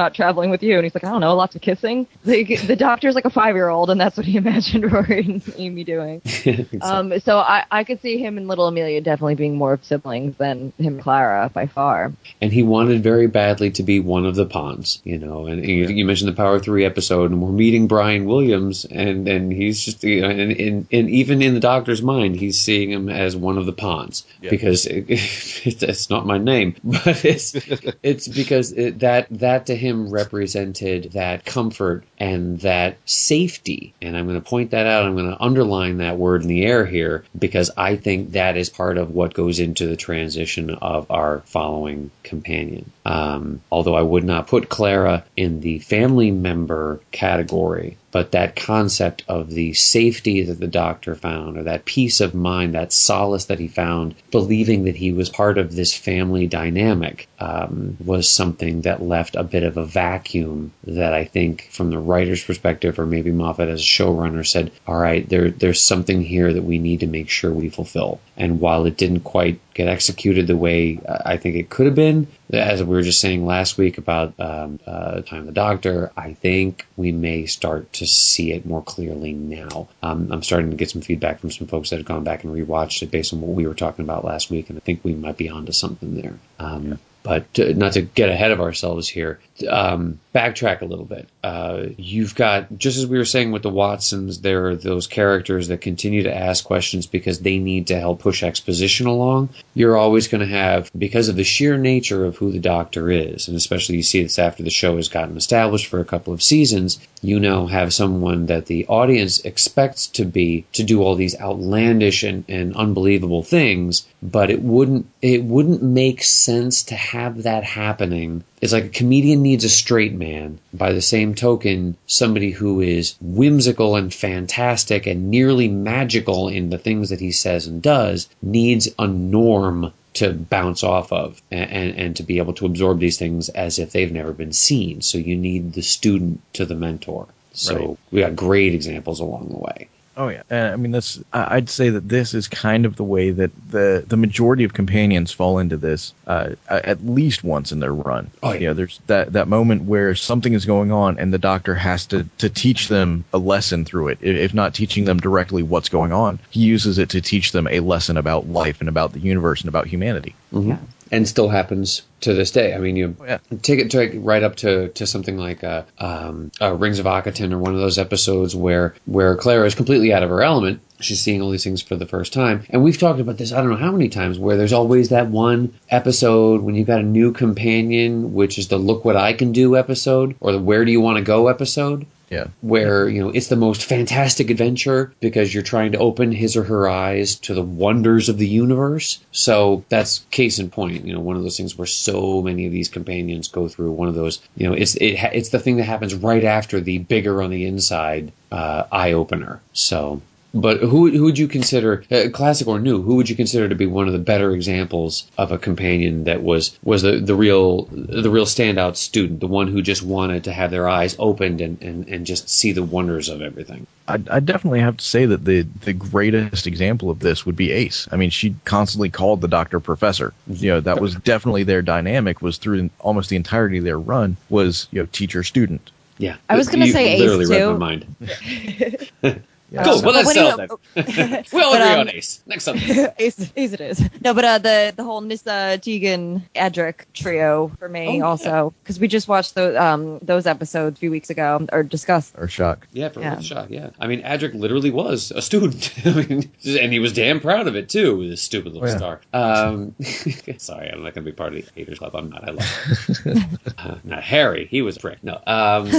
about traveling with you? And he's like, I don't know, lots of kissing. Like, the Doctor's like a five-year-old, and that's what he imagined Rory and Amy doing. Exactly. Um, so I, I could see him and little Amelia definitely being more of siblings than him and Clara by far. And he wanted very badly to be one of the Ponds, you know. And you, you mentioned the Power Three episode, and we're meeting Brian Williams, and, and he's just, you know, and, and, and even in the Doctor's mind, he's seeing him as one of the Ponds, yeah. because it, it, it's not my name, but it's it's because it, that that to him represented that comfort and that safety. And I'm going to point that out. I'm going to underline that word in the air here, because I think that is part of what goes into the transition of our following companion. Um, although I would not put Clara in the family member category, but that concept of the safety that the Doctor found, or that peace of mind, that solace that he found, believing that he was part of this family dynamic, um, was something that left a bit of a vacuum that I think, from the writer's perspective, or maybe Moffat as a showrunner, said, all right, there, there's something here that we need to make sure we fulfill. And while it didn't quite get executed the way I think it could have been, as we were just saying last week about um, uh, Time of the Doctor, I think we may start to see it more clearly now. Um, I'm starting to get some feedback from some folks that have gone back and rewatched it based on what we were talking about last week, and I think we might be onto something there. Um, yeah. But to, not to get ahead of ourselves here, um, backtrack a little bit. Uh, you've got, just as we were saying with the Watsons, there are those characters that continue to ask questions because they need to help push exposition along. You're always going to have, because of the sheer nature of who the Doctor is, and especially you see this after the show has gotten established for a couple of seasons, you now have someone that the audience expects to be, to do all these outlandish and, and unbelievable things, but it wouldn't, it wouldn't make sense to have that happening. It's like a comedian needs a straight man. By the same token, somebody who is whimsical and fantastic and nearly magical in the things that he says and does needs a norm to bounce off of, and, and, and to be able to absorb these things as if they've never been seen. So you need the student to the mentor. So right. We got great examples along the way. Oh yeah, and I mean that's. I'd say that this is kind of the way that the the majority of companions fall into this, uh, at least once in their run. Oh yeah, you know, there's that, that moment where something is going on and the Doctor has to, to teach them a lesson through it. If not teaching them directly what's going on, he uses it to teach them a lesson about life and about the universe and about humanity. Mm-hmm. Yeah. And still happens to this day. I mean, you oh, yeah. take it take right up to, to something like uh, um, uh, Rings of Akaton, or one of those episodes where where Clara is completely out of her element. She's seeing all these things for the first time. And we've talked about this, I don't know how many times, where there's always that one episode when you've got a new companion, which is the look what I can do episode, or the where do you want to go episode. Yeah. Where, you know, it's the most fantastic adventure because you're trying to open his or her eyes to the wonders of the universe. So that's case in point, you know, one of those things where so many of these companions go through one of those, you know, it's it, it's the thing that happens right after the bigger on the inside uh, eye opener. So. But who who would you consider, uh, classic or new, who would you consider to be one of the better examples of a companion that was was the, the real the real standout student, the one who just wanted to have their eyes opened and, and, and just see the wonders of everything? I'd, I'd definitely have to say that the, the greatest example of this would be Ace. I mean, she constantly called the Doctor Professor. You know, that was definitely their dynamic, was through almost the entirety of their run, was, you know, teacher-student. Yeah. I was going to say Ace, literally too. literally read my mind. Yeah. Cool. Well, let's Well, settle that. We all but, agree um, on Ace. Next subject. Ace, Ace it is. No, but uh, the the whole Nyssa, Tegan, Adric trio for me Oh, also, because we just watched those um those episodes a few weeks ago, or discussed. Or Shock. Yeah, for Yeah. Earth Shock, yeah. I mean, Adric literally was a student. I mean, and he was damn proud of it, too, this stupid little Oh, yeah. star. Um, sorry, I'm not going to be part of the haters club. I'm not. I love him. uh, not Harry. He was a prick. No. Um,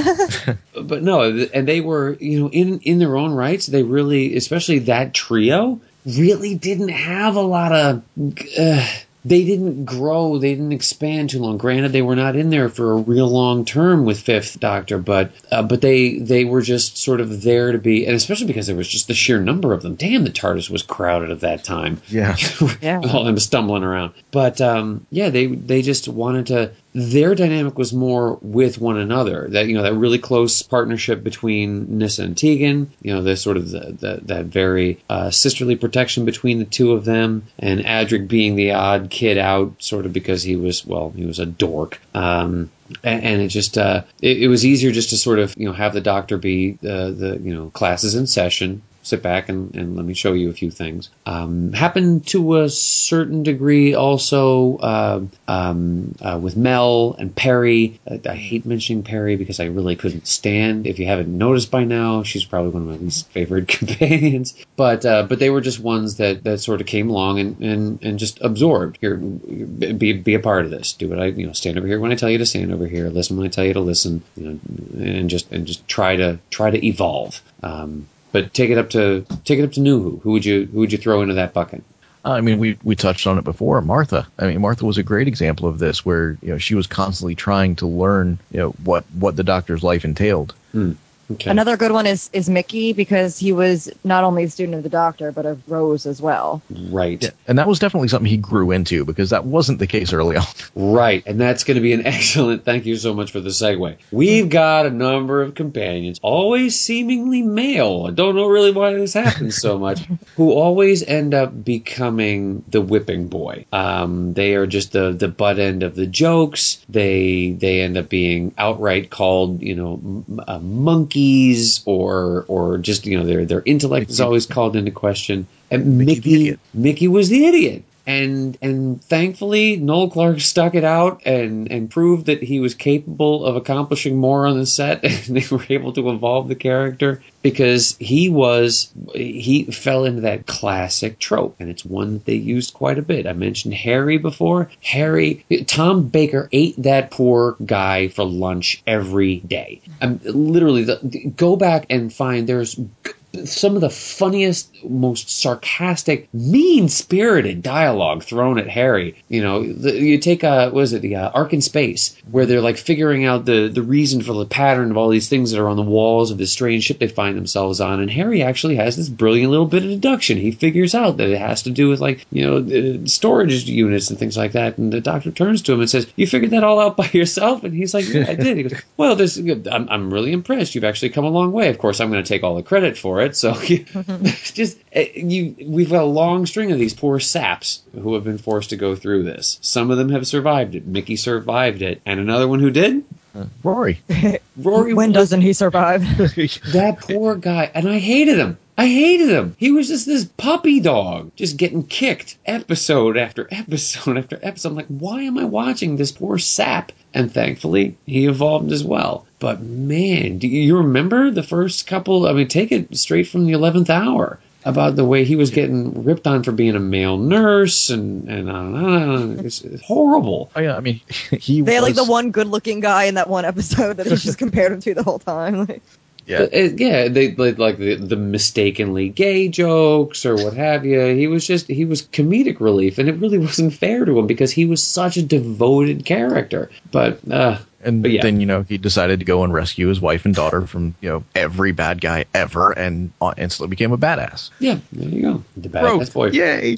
but no, and they were, you know, in, in their own rights, they really, especially that trio, really didn't have a lot of... Uh, they didn't grow, they didn't expand too long. Granted, they were not in there for a real long term with Fifth Doctor, but uh, but they they were just sort of there to be, and especially because there was just the sheer number of them. Damn, the TARDIS was crowded at that time. Yeah. Yeah. All them stumbling around. But um, yeah, they they just wanted to their dynamic was more with one another. That, you know, that really close partnership between Nyssa and Tegan, you know, the sort of the, the, that very uh, sisterly protection between the two of them, and Adric being the odd kid out, sort of because he was, well, he was a dork. Um, and, and it just, uh, it, it was easier just to sort of, you know, have the Doctor be uh, the, you know, classes in session. Sit back and, and let me show you a few things. Um, happened to a certain degree also uh, um, uh, with Mel and Perry. I, I hate mentioning Perry because I really couldn't stand. If you haven't noticed by now, she's probably one of my least favorite companions. But uh, but they were just ones that, that sort of came along and, and, and just absorbed. Here, be be a part of this. Do what I you know stand over here when I tell you to stand over here. Listen when I tell you to listen. You know, and just and just try to try to evolve. Um, But take it up to take it up to Nuhu. Who would you who would you throw into that bucket? I mean, we we touched on it before. Martha. I mean, Martha was a great example of this, where you know she was constantly trying to learn you know what what the Doctor's life entailed. Hmm. Okay. Another good one is, is Mickey, because he was not only a student of the Doctor, but of Rose as well. Right. Yeah, and that was definitely something he grew into, because that wasn't the case early on. Right. And that's going to be an excellent, thank you so much for the segue. We've got a number of companions, always seemingly male. I don't know really why this happens so much, who always end up becoming the whipping boy. Um, they are just the, the butt end of the jokes. They, they end up being outright called, you know, m- uh, monkeys, or or just, you know, their their intellect is always called into question. And Mickey Mickey, Mickey was the idiot. And and thankfully Noel Clarke stuck it out and, and proved that he was capable of accomplishing more on the set, and they were able to evolve the character, because he was he fell into that classic trope, and it's one that they used quite a bit. I mentioned Harry before. Harry Tom Baker ate that poor guy for lunch every day. I'm literally the, go back and find there's some of the funniest, most sarcastic, mean-spirited dialogue thrown at Harry. You know, the, you take a, what is it, the uh, Ark in Space, where they're like figuring out the, the reason for the pattern of all these things that are on the walls of this strange ship they find themselves on, and Harry actually has this brilliant little bit of deduction. He figures out that it has to do with, like, you know, the storage units and things like that, and the Doctor turns to him and says, "You figured that all out by yourself?" And he's like, "Yeah, I did." He goes, "Well, this, I'm, I'm really impressed. You've actually come a long way. Of course, I'm going to take all the credit for it." So just you, we've got a long string of these poor saps who have been forced to go through this. Some of them have survived it. Mickey survived it, and another one who did, Uh, Rory. Rory. When was, doesn't he survive? that poor guy, and I hated him. I hated him. He was just this puppy dog, just getting kicked episode after episode after episode. I'm like, why am I watching this poor sap? And thankfully, he evolved as well. But man, do you remember the first couple? I mean, take it straight from the eleventh hour, about the way he was getting ripped on for being a male nurse, and and I don't know, it's, it's horrible. Oh yeah, I mean, he They had was like the one good-looking guy in that one episode that he just compared him to the whole time. Like, yeah. Uh, yeah, they like like the, the mistakenly gay jokes or what have you. He was just he was comedic relief, and it really wasn't fair to him because he was such a devoted character. But uh, And But yeah. then, you know, he decided to go and rescue his wife and daughter from, you know, every bad guy ever, and uh, instantly became a badass. yeah, there you go. The Bro, badass boy. yay!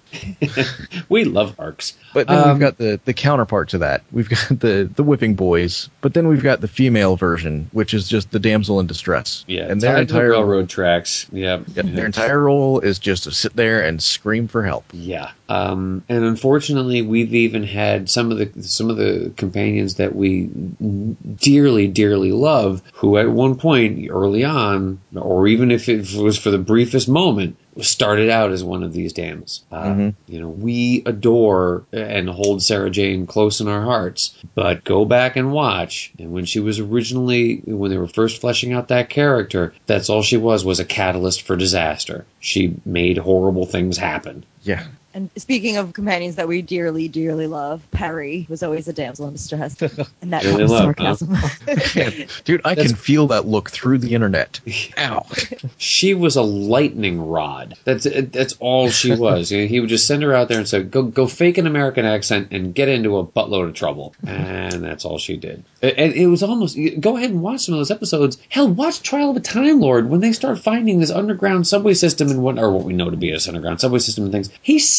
We love arcs. But then Um, we've got the, the counterpart to that. We've got the, the whipping boys, but then we've got the female version, which is just the damsel in distress. Yeah, and their tied to the entire railroad tracks. Yeah, yeah, their entire role is just to sit there and scream for help. Yeah, um, and unfortunately, we've even had some of the some of the companions that we dearly, dearly love, who at one point early on, or even if it was for the briefest moment, started out as one of these damsels. Uh, Mm-hmm. You know, we adore and hold Sarah Jane close in our hearts, but go back and watch. And when she was originally, when they were first fleshing out that character, that's all she was, was a catalyst for disaster. She made horrible things happen. Yeah. and speaking of companions that we dearly, dearly love, Perry was always a damsel in distress. And that Dearly comes love, sarcasm. Dude, I That's- can feel that look through the internet. Ow. She was a lightning rod. That's that's all she was. He would just send her out there and say, "Go go fake an American accent and get into a buttload of trouble." And that's all she did. And it was almost, go ahead and watch some of those episodes. Hell, watch Trial of a Time Lord when they start finding this underground subway system and what, or what we know to be this underground subway system and things. He's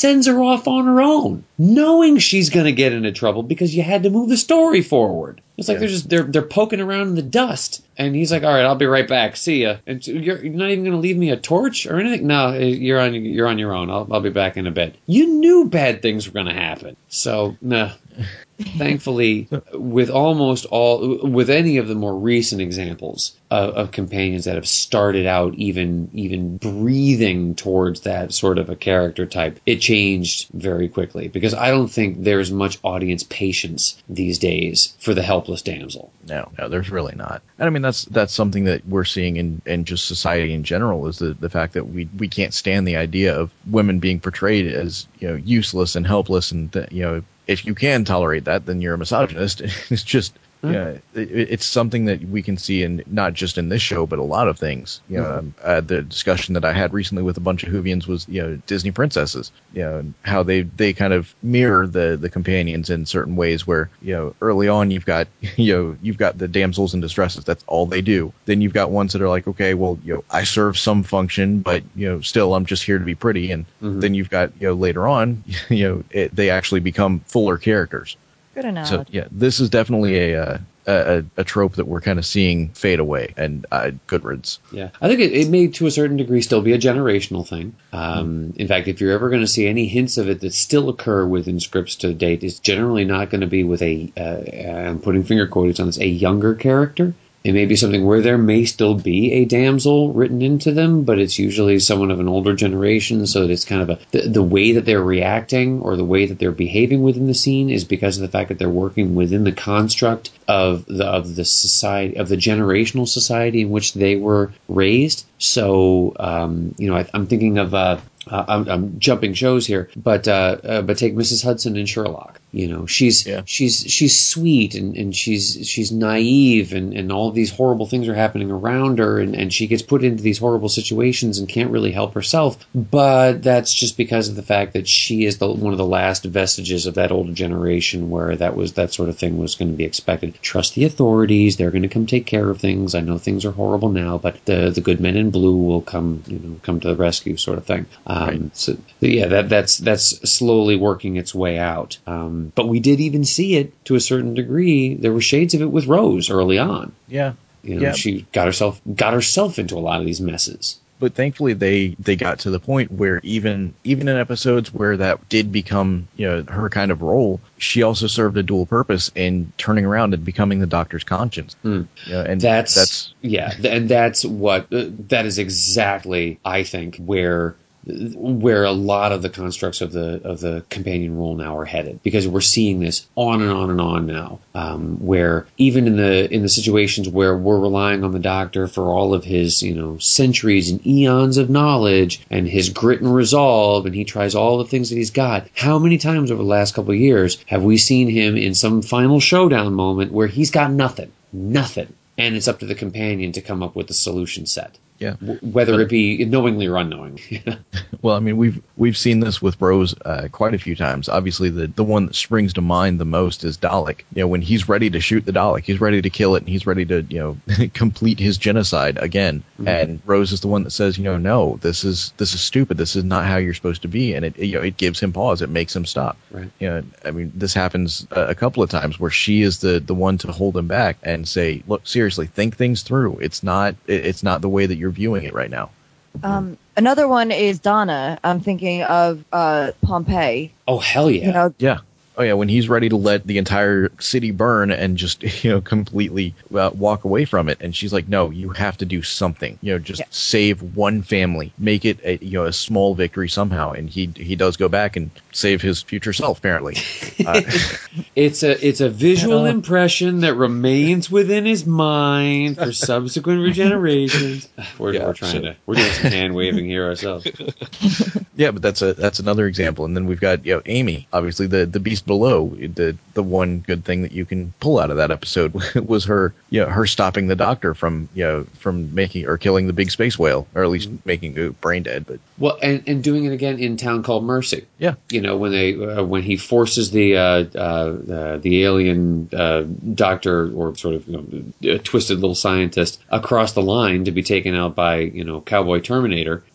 sends her off on her own, knowing she's going to get into trouble because you had to move the story forward. It's like Yeah. they're just they're they're poking around in the dust, and he's like, "All right, I'll be right back. See ya." And you're, you're not even going to leave me a torch or anything. No, you're on you're on your own. I'll I'll be back in a bit. You knew bad things were going to happen, so nah. Thankfully, with almost all, with any of the more recent examples of, of companions that have started out even even breathing towards that sort of a character type, it changed very quickly because I don't think there's much audience patience these days for the helpless damsel. No, no, there's really not. And I mean, that's that's something that we're seeing in, in just society in general is the, the fact that we, we can't stand the idea of women being portrayed as, you know, useless and helpless. And, th- you know, if you can tolerate that, then you're a misogynist. It's just, Hmm. yeah, it, it's something that we can see in not just in this show, but a lot of things. You know, um, uh, the discussion that I had recently with a bunch of Whovians was, you know, Disney princesses, you know, and how they, they kind of mirror the, the companions in certain ways where, you know, early on you've got, you know, you've got the damsels in distresses. That's all they do. Then you've got ones that are like, okay, well, you know, I serve some function, but, you know, still I'm just here to be pretty. And Mhm. then you've got, you know, later on, you know, it, they actually become fuller characters. Good enough. So yeah, this is definitely a uh, a, a trope that we're kind of seeing fade away, and uh, good riddance. Yeah, I think it, it may, to a certain degree, still be a generational thing. Um, in fact, if you're ever going to see any hints of it that still occur within scripts to date, it's generally not going to be with a, uh, I'm putting finger quotes on this, a younger character. It may be something where there may still be a damsel written into them, but it's usually someone of an older generation, so that it's kind of a the, the way that they're reacting or the way that they're behaving within the scene is because of the fact that they're working within the construct of the of the society of the generational society in which they were raised. So um, you know, I, I'm thinking of. Uh, Uh, I'm, I'm jumping shows here, but uh, uh, but take Missus Hudson in Sherlock. You know, she's Yeah. she's she's sweet and, and she's she's naive and, and all these horrible things are happening around her and, and she gets put into these horrible situations and can't really help herself. But that's just because of the fact that she is the one of the last vestiges of that older generation where that was that sort of thing was going to be expected. Trust the authorities; they're going to come take care of things. I know things are horrible now, but the the good men in blue will come you know come to the rescue, sort of thing. Um, Right. So yeah, that that's that's slowly working its way out. Um, but we did even see it to a certain degree. There were shades of it with Rose early on. Yeah, You know, yeah. she got herself got herself into a lot of these messes. But thankfully, they, they got to the point where even even in episodes where that did become you know her kind of role, she also served a dual purpose in turning around and becoming the Doctor's conscience. Hmm. You know, and That's, that's yeah, th- and that's what uh, that is exactly I think where where a lot of the constructs of the of the companion role now are headed, because we're seeing this on and on and on now, um, where even in the in the situations where we're relying on the Doctor for all of his you know centuries and eons of knowledge and his grit and resolve, and he tries all the things that he's got. How many times over the last couple of years have we seen him in some final showdown moment where he's got nothing, nothing, and it's up to the companion to come up with the solution set? yeah. W- whether it be knowingly or unknowingly. Well, I mean, we've we've seen this with Rose uh, quite a few times. Obviously, the the one that springs to mind the most is Dalek. You know, when he's ready to shoot the Dalek, he's ready to kill it, and he's ready to you know complete his genocide again. Mhm. And Rose is the one that says, you know, no, this is this is stupid. This is not how you're supposed to be, and it you know it gives him pause. It makes him stop. Right. You know, I mean, this happens a, a couple of times where she is the the one to hold him back and say, look, seriously, think things through. It's not it, it's not the way that you're viewing it right now. Um, another one is Donna. I'm thinking of uh, Pompeii. Oh, hell yeah. You know, Yeah. Oh yeah, when he's ready to let the entire city burn and just you know completely uh, walk away from it, and she's like, "No, you have to do something. You know, just Yeah. save one family, make it a, you know a small victory somehow." And he he does go back and save his future self. Apparently, uh, It's a it's a visual Uh, impression that remains within his mind for subsequent regenerations. We're, Yeah, we're trying so- to we're doing some hand waving here ourselves. yeah, but that's a that's another example. And then we've got you know Amy, obviously the the beast below. The the one good thing that you can pull out of that episode was her you know her stopping the Doctor from you know from making or killing the big space whale, or at least making it brain dead. But Well, and, and doing it again in Town Called Mercy. yeah. You know, when they uh, when he forces the uh, uh, uh, the alien uh, doctor or sort of you know, a twisted little scientist across the line to be taken out by you know Cowboy Terminator.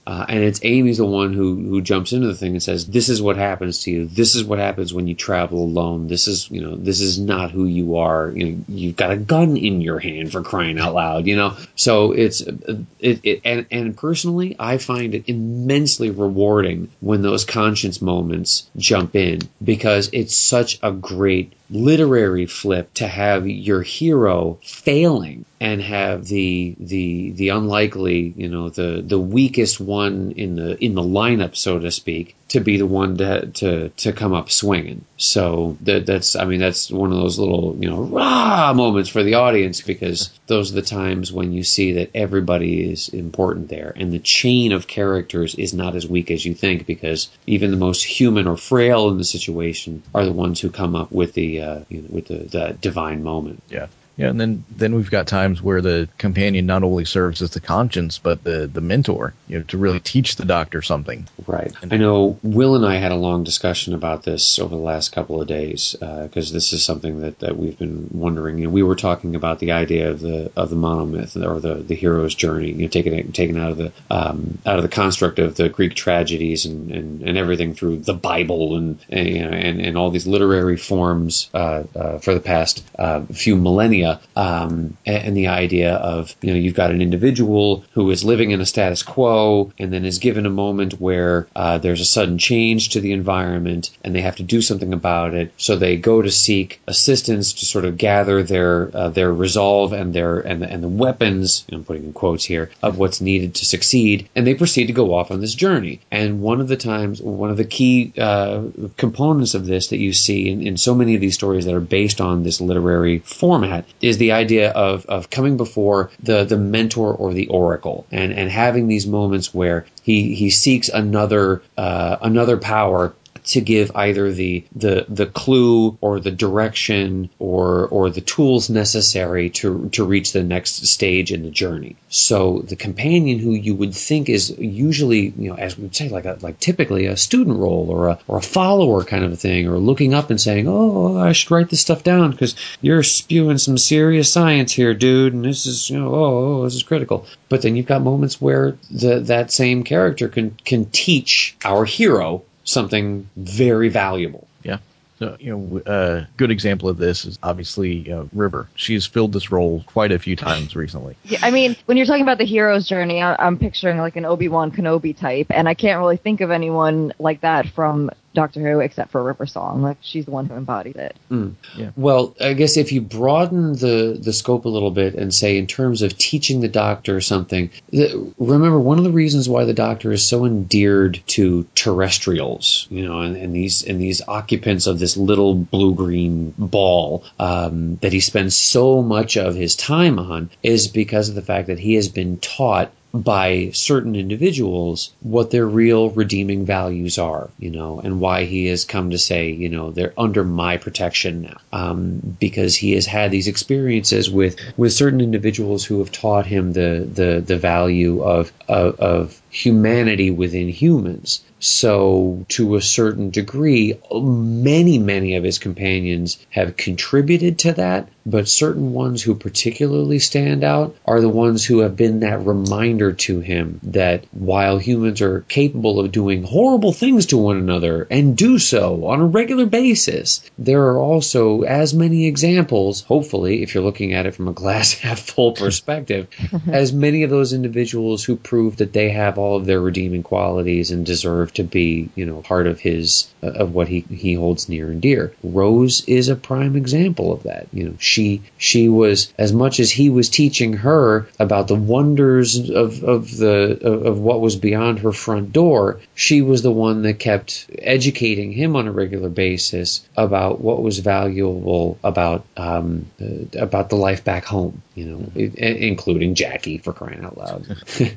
Uh, and it's Amy's the one who, who jumps into the thing and says, this is what happens to you. This is what happens when you travel alone. This is, you know, this is not who you are. You know, you've got a gun in your hand, for crying out loud, you know? So it's, it, it and, and personally, I find it immensely rewarding when those conscience moments jump in, because it's such a great literary flip to have your hero failing and have the the the unlikely, you know, the the weakest one in the in the lineup, so to speak, to be the one to to to come up swinging. So that that's I mean that's one of those little, you know, rah moments for the audience, because those are the times when you see that everybody is important there, and the chain of characters is not as weak as you think, because even the most human or frail in the situation are the ones who come up with the uh, you know, with the, the divine moment. Yeah. Yeah, and then, then we've got times where the companion not only serves as the conscience, but the, the mentor, you know, to really teach the Doctor something. Right. I know Will and I had a long discussion about this over the last couple of days, because uh, this is something that, that we've been wondering. You know, we were talking about the idea of the of the monomyth, or the, the hero's journey, you know, taken taken out of the um, out of the construct of the Greek tragedies and, and, and everything through the Bible and and, you know, and, and all these literary forms uh, uh, for the past uh, few millennia. Um, and, and the idea of, you know, you've got an individual who is living in a status quo and then is given a moment where uh, there's a sudden change to the environment and they have to do something about it. So they go to seek assistance to sort of gather their uh, their resolve and their and the, and the weapons, I'm putting in quotes here, of what's needed to succeed. And they proceed to go off on this journey. And one of the times, one of the key uh, components of this that you see in, in so many of these stories that are based on this literary format is the idea of, of coming before the, the mentor or the oracle, and, and having these moments where he, he seeks another uh, another power to give either the, the the clue or the direction or or the tools necessary to to reach the next stage in the journey. So the companion, who you would think is usually, you know, as we would say, like a, like typically a student role or a or a follower kind of a thing, or looking up and saying, oh, I should write this stuff down because you're spewing some serious science here, dude, and this is, you know, oh, oh this is critical. But then you've got moments where the that same character can can teach our hero something very valuable. Yeah. So, you know, a uh, good example of this is obviously uh, River. She's filled this role quite a few times recently. Yeah, I mean, when you're talking about the hero's journey, I- I'm picturing like an Obi-Wan Kenobi type, and I can't really think of anyone like that from Doctor Who except for River Song. Like, she's the one who embodied it. Mm. Yeah. Well, I guess if you broaden the, the scope a little bit and say in terms of teaching the Doctor something, the, remember one of the reasons why the Doctor is so endeared to terrestrials, you know, and, and these and these occupants of this little blue-green ball um, that he spends so much of his time on, is because of the fact that he has been taught by certain individuals what their real redeeming values are, you know, and why he has come to say, you know, they're under my protection now, um, because he has had these experiences with, with certain individuals who have taught him the the, the value of, of of humanity within humans. So, to a certain degree, many, many of his companions have contributed to that, but certain ones who particularly stand out are the ones who have been that reminder to him that while humans are capable of doing horrible things to one another, and do so on a regular basis, there are also as many examples, hopefully, if you're looking at it from a glass half full perspective, as many of those individuals who prove that they have all of their redeeming qualities and deserve to be, you know, part of his, uh, of what he, he holds near and dear. Rose is a prime example of that. You know, she, she was, as much as he was teaching her about the wonders of, of the, of, of what was beyond her front door, she was the one that kept educating him on a regular basis about what was valuable about, um, uh, about the life back home, you know, it, including Jackie, for crying out loud.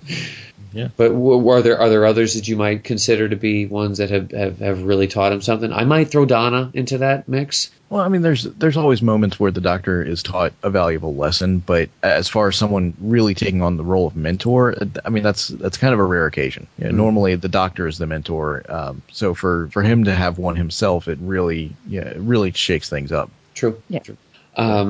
Yeah. But w- are there are there others that you might consider to be ones that have, have, have really taught him something? I might throw Donna into that mix. Well, I mean, there's there's always moments where the Doctor is taught a valuable lesson, but as far as someone really taking on the role of mentor, I mean, that's that's kind of a rare occasion. You know, mm-hmm. Normally, the Doctor is the mentor, um, so for, for him to have one himself, it really yeah, it really shakes things up. True. Yeah. True. Um,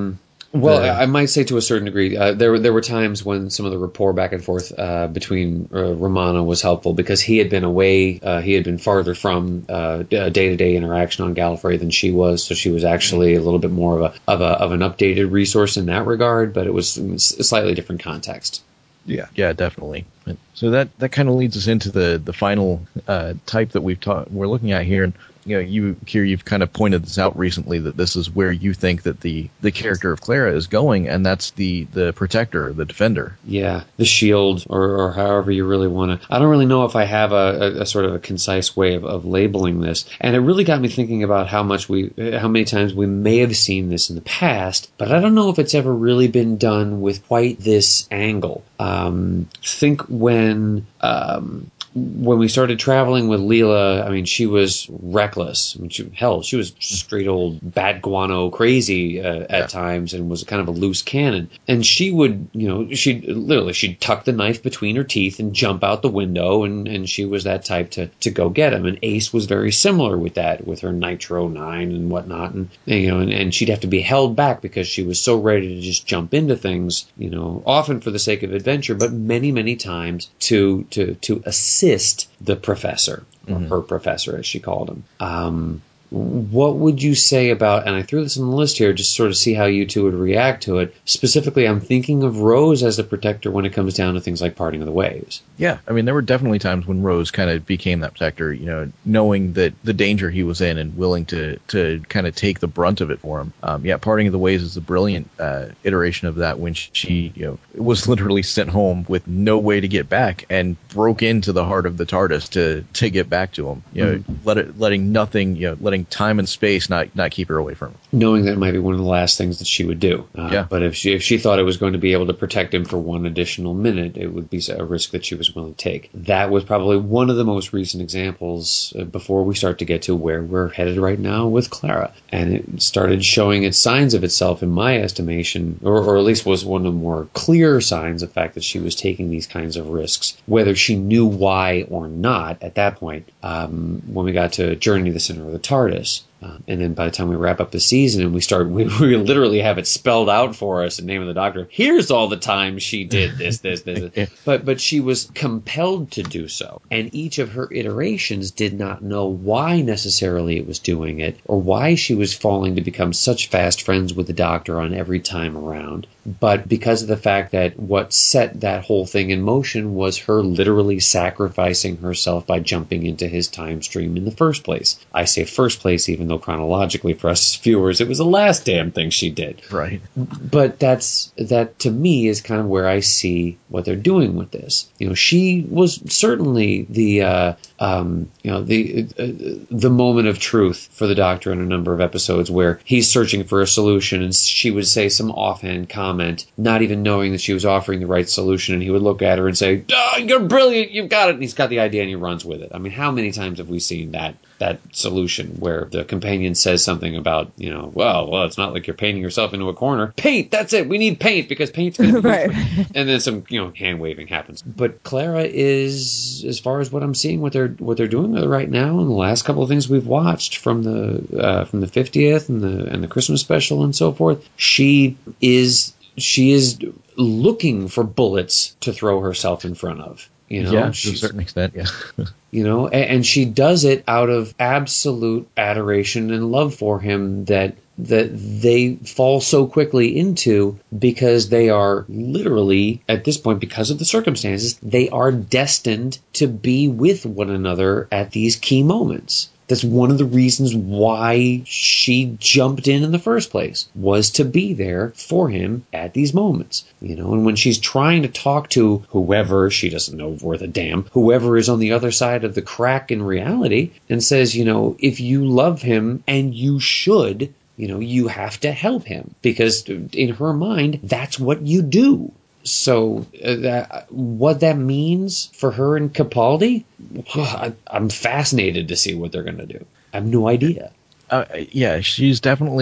Well, the- I might say to a certain degree, uh, there were there were times when some of the rapport back and forth uh, between uh, Romano was helpful because he had been away, uh, he had been farther from uh, day to day interaction on Gallifrey than she was, so she was actually a little bit more of a of a of an updated resource in that regard, but it was a slightly different context. Yeah, yeah, definitely. So that, that kind of leads us into the the final uh, type that we've taught we're looking at here. And you know, you here you've kind of pointed this out recently that this is where you think that the, the character of Clara is going, and that's the, the protector, the defender. Yeah, the shield, or, or however you really want to. I don't really know if I have a, a, a sort of a concise way of, of labeling this, and it really got me thinking about how much we, how many times we may have seen this in the past, but I don't know if it's ever really been done with quite this angle. Um, think when. Um, When we started traveling with Leela, I mean, she was reckless. I mean, she, hell, she was straight old bad guano crazy uh, at Yeah. times and was kind of a loose cannon. And she would, you know, she'd literally, she'd tuck the knife between her teeth and jump out the window, and, and she was that type to, to go get him. And Ace was very similar with that, with her Nitro nine and whatnot. And, and you know, and, and she'd have to be held back because she was so ready to just jump into things, you know, often for the sake of adventure, but many, many times to, to, to assist assist the professor, or Mhm. her professor, as she called him. Um, what would you say about, and I threw this on the list here just to sort of see how you two would react to it. Specifically, I'm thinking of Rose as the protector when it comes down to things like parting of the ways. Yeah, I mean, there were definitely times when Rose kind of became that protector, you know, knowing that the danger he was in and willing to, to kind of take the brunt of it for him. Um, yeah, Parting of the Ways is a brilliant uh, iteration of that when she, you know, was literally sent home with no way to get back and broke into the heart of the TARDIS to, to get back to him. You know, Mm-hmm. let it, letting nothing, you know, letting time and space not, not keep her away from him. Knowing that it might be one of the last things that she would do. Uh, Yeah. But if she if she thought it was going to be able to protect him for one additional minute, it would be a risk that she was willing to take. That was probably one of the most recent examples uh, before we start to get to where we're headed right now with Clara. And it started showing its signs of itself, in my estimation, or, or at least was one of the more clear signs of the fact that she was taking these kinds of risks, whether she knew why or not at that point, um, when we got to Journey to the Center of the TARDIS. Uh, and then by the time we wrap up the season and we start, we, we literally have it spelled out for us in the name of the Doctor. Here's all the times she did this, this, this. this. But but she was compelled to do so. And each of her iterations did not know why necessarily it was doing it or why she was falling to become such fast friends with the Doctor on every time around. But because of the fact that what set that whole thing in motion was her literally sacrificing herself by jumping into his time stream in the first place. I say first place, even though chronologically for us as viewers, it was the last damn thing she did. Right. But that's that to me is kind of where I see what they're doing with this. You know, she was certainly the uh, um, you know the uh, the moment of truth for the Doctor in a number of episodes where he's searching for a solution and she would say some offhand comment, not even knowing that she was offering the right solution, and he would look at her and say, "Oh, you're brilliant, you've got it." And he's got the idea and he runs with it. I mean, how many times have we seen that that solution where the companion says something about, you know, well, well, it's not like you're painting yourself into a corner. Paint, that's it. We need paint because paint's going to be Right. And then some, you know, hand waving happens. But Clara is, as far as what I'm seeing, what they're what they're doing with her right now, and the last couple of things we've watched from the uh, from the fiftieth and the and the Christmas special and so forth, she is she is looking for bullets to throw herself in front of. You know, yeah, to a she's, certain extent, yeah. you know, and, and she does it out of absolute adoration and love for him that that they fall so quickly into because they are literally, at this point, because of the circumstances, they are destined to be with one another at these key moments. That's one of the reasons why she jumped in in the first place, was to be there for him at these moments. You know, and when she's trying to talk to whoever, she doesn't know worth a damn, whoever is on the other side of the crack in reality, and says, you know, if you love him, and you should, you know, you have to help him, because in her mind, that's what you do. So uh, that, what that means for her and Capaldi, I, I'm fascinated to see what they're going to do. I have no idea. Uh, yeah, she's definitely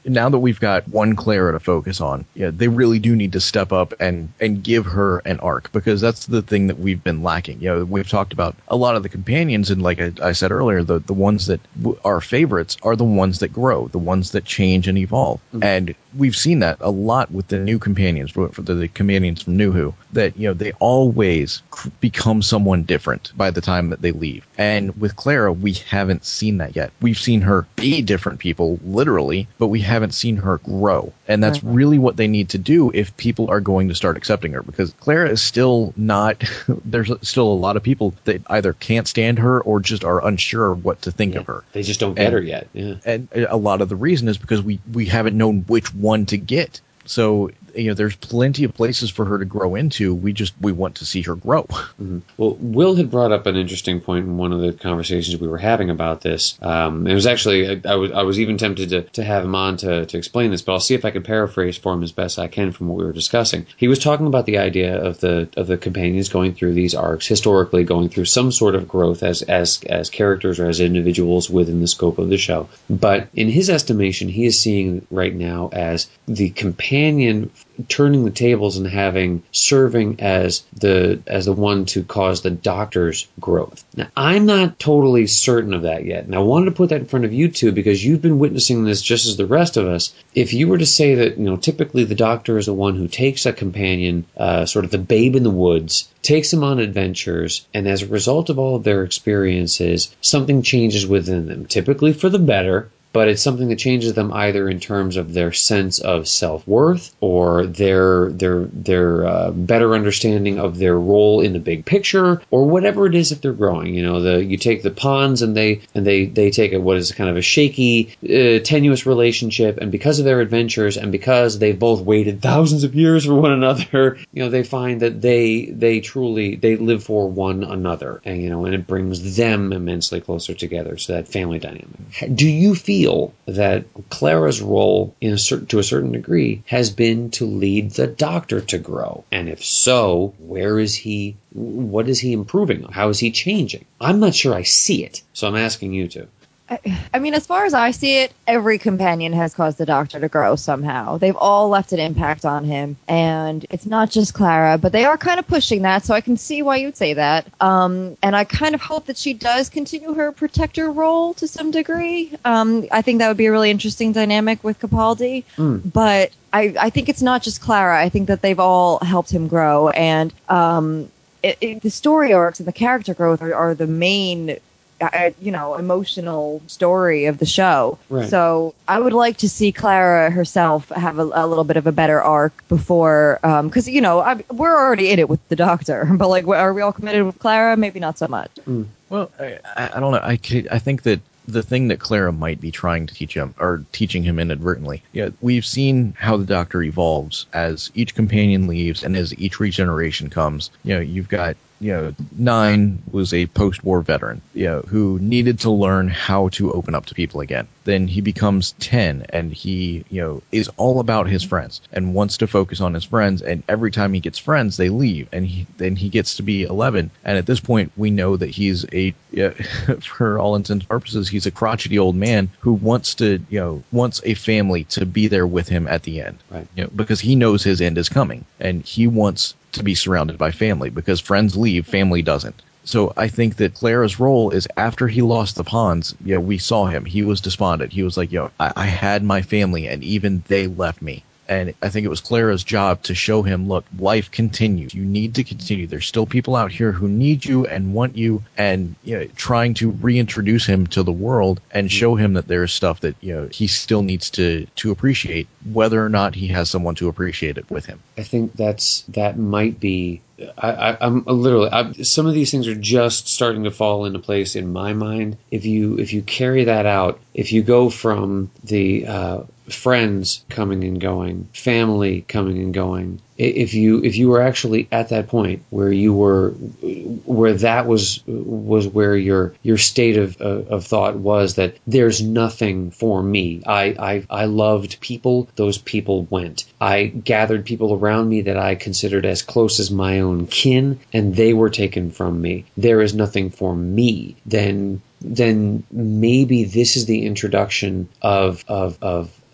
now that we've got one Clara to focus on, yeah, they really do need to step up and, and give her an arc, because that's the thing that we've been lacking. You know, we've talked about a lot of the companions, and like I, I said earlier, the, the ones that w- are favorites are the ones that grow, the ones that change and evolve. Mm-hmm. And we've seen that a lot with the new companions, for, for the, the companions from New Who, that, you know, they always become someone different by the time that they leave. And with Clara, we haven't seen that yet. We've seen her be different people, literally, but we haven't seen her grow. And that's right. Really what they need to do if people are going to start accepting her, because Clara is still not, there's still a lot of people that either can't stand her or just are unsure what to think yeah, of her. They just don't get and, her yet. Yeah. And a lot of the reason is because we, we haven't known which one to get. So, you know, there's plenty of places for her to grow into. We just, we want to see her grow. Mm-hmm. Well, Will had brought up an interesting point in one of the conversations we were having about this. Um, it was actually, I, I was I was even tempted to, to have him on to, to explain this, but I'll see if I can paraphrase for him as best I can from what we were discussing. He was talking about the idea of the of the companions going through these arcs, historically going through some sort of growth as, as, as characters or as individuals within the scope of the show. But in his estimation, he is seeing right now as the companion Companion turning the tables and having serving as the as the one to cause the Doctor's growth. Now, I'm not totally certain of that yet, and I wanted to put that in front of you two because you've been witnessing this just as the rest of us. If you were to say that, you know, typically the Doctor is the one who takes a companion, uh, sort of the babe in the woods, takes them on adventures, and as a result of all of their experiences, something changes within them, typically for the better. But it's something that changes them either in terms of their sense of self-worth or their their their uh, better understanding of their role in the big picture, or whatever it is if they're growing. You know, the you take the Pawns and they and they they take a, what is kind of a shaky, uh, tenuous relationship, and because of their adventures and because they've both waited thousands of years for one another, you know, they find that they they truly they live for one another, and you know, and it brings them immensely closer together. So that family dynamic. Do you feel that Clara's role, in a certain, to a certain degree, has been to lead the Doctor to grow? And if so, where is he? What is he improving on? How is he changing? I'm not sure I see it, so I'm asking you to. I, I mean, as far as I see it, every companion has caused the Doctor to grow somehow. They've all left an impact on him, and it's not just Clara, but they are kind of pushing that, so I can see why you'd say that. Um, and I kind of hope that she does continue her protector role to some degree. Um, I think that would be a really interesting dynamic with Capaldi, mm. but I, I think it's not just Clara. I think that they've all helped him grow, and um, it, it, the story arcs and the character growth are, are the main... Uh, you know, emotional story of the show. Right. So I would like to see Clara herself have a, a little bit of a better arc before, because, um, you know, I, we're already in it with the Doctor, but, like, are we all committed with Clara? Maybe not so much. Mm. Well, I, I don't know. I, I think that the thing that Clara might be trying to teach him, or teaching him inadvertently, yeah, we've seen how the Doctor evolves as each companion leaves and as each regeneration comes. You know, you've got, you know, Nine was a post-war veteran, you know, who needed to learn how to open up to people again. Then he becomes ten, and he, you know, is all about his friends and wants to focus on his friends. And every time he gets friends, they leave, and he, then he gets to be eleven. And at this point, we know that he's a, uh, for all intents and purposes, he's a crotchety old man who wants to, you know, wants a family to be there with him at the end, right? You know, because he knows his end is coming, and he wants to be surrounded by family, because friends leave, family doesn't. So I think that Clara's role is, after he lost the Pawns, you know, we saw him. He was despondent. He was like, yo, I, I had my family, and even they left me. And I think it was Clara's job to show him, look, life continues. You need to continue. There's still people out here who need you and want you, and, you know, trying to reintroduce him to the world and show him that there's stuff that, you know, he still needs to, to appreciate, whether or not he has someone to appreciate it with him. I think that's that might be. I, I, I'm literally. I, some of these things are just starting to fall into place in my mind. If you if you carry that out, if you go from the uh, friends coming and going, family coming and going, if you if you were actually at that point where you were, where that was was where your your state of of thought was, that there's nothing for me. I I I loved people. Those people went. I gathered people around me that I considered as close as my own kin, and they were taken from me. There is nothing for me. Then then maybe this is the introduction of of of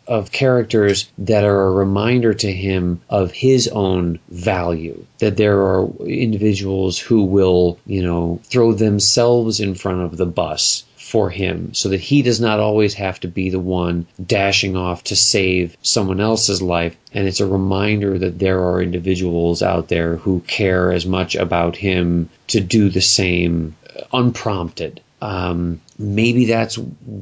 of characters that are a reminder to him of his own value. That there are individuals who will, you know, throw themselves in front of the bus for him so that he does not always have to be the one dashing off to save someone else's life. And it's a reminder that there are individuals out there who care as much about him to do the same unprompted. Um, maybe that's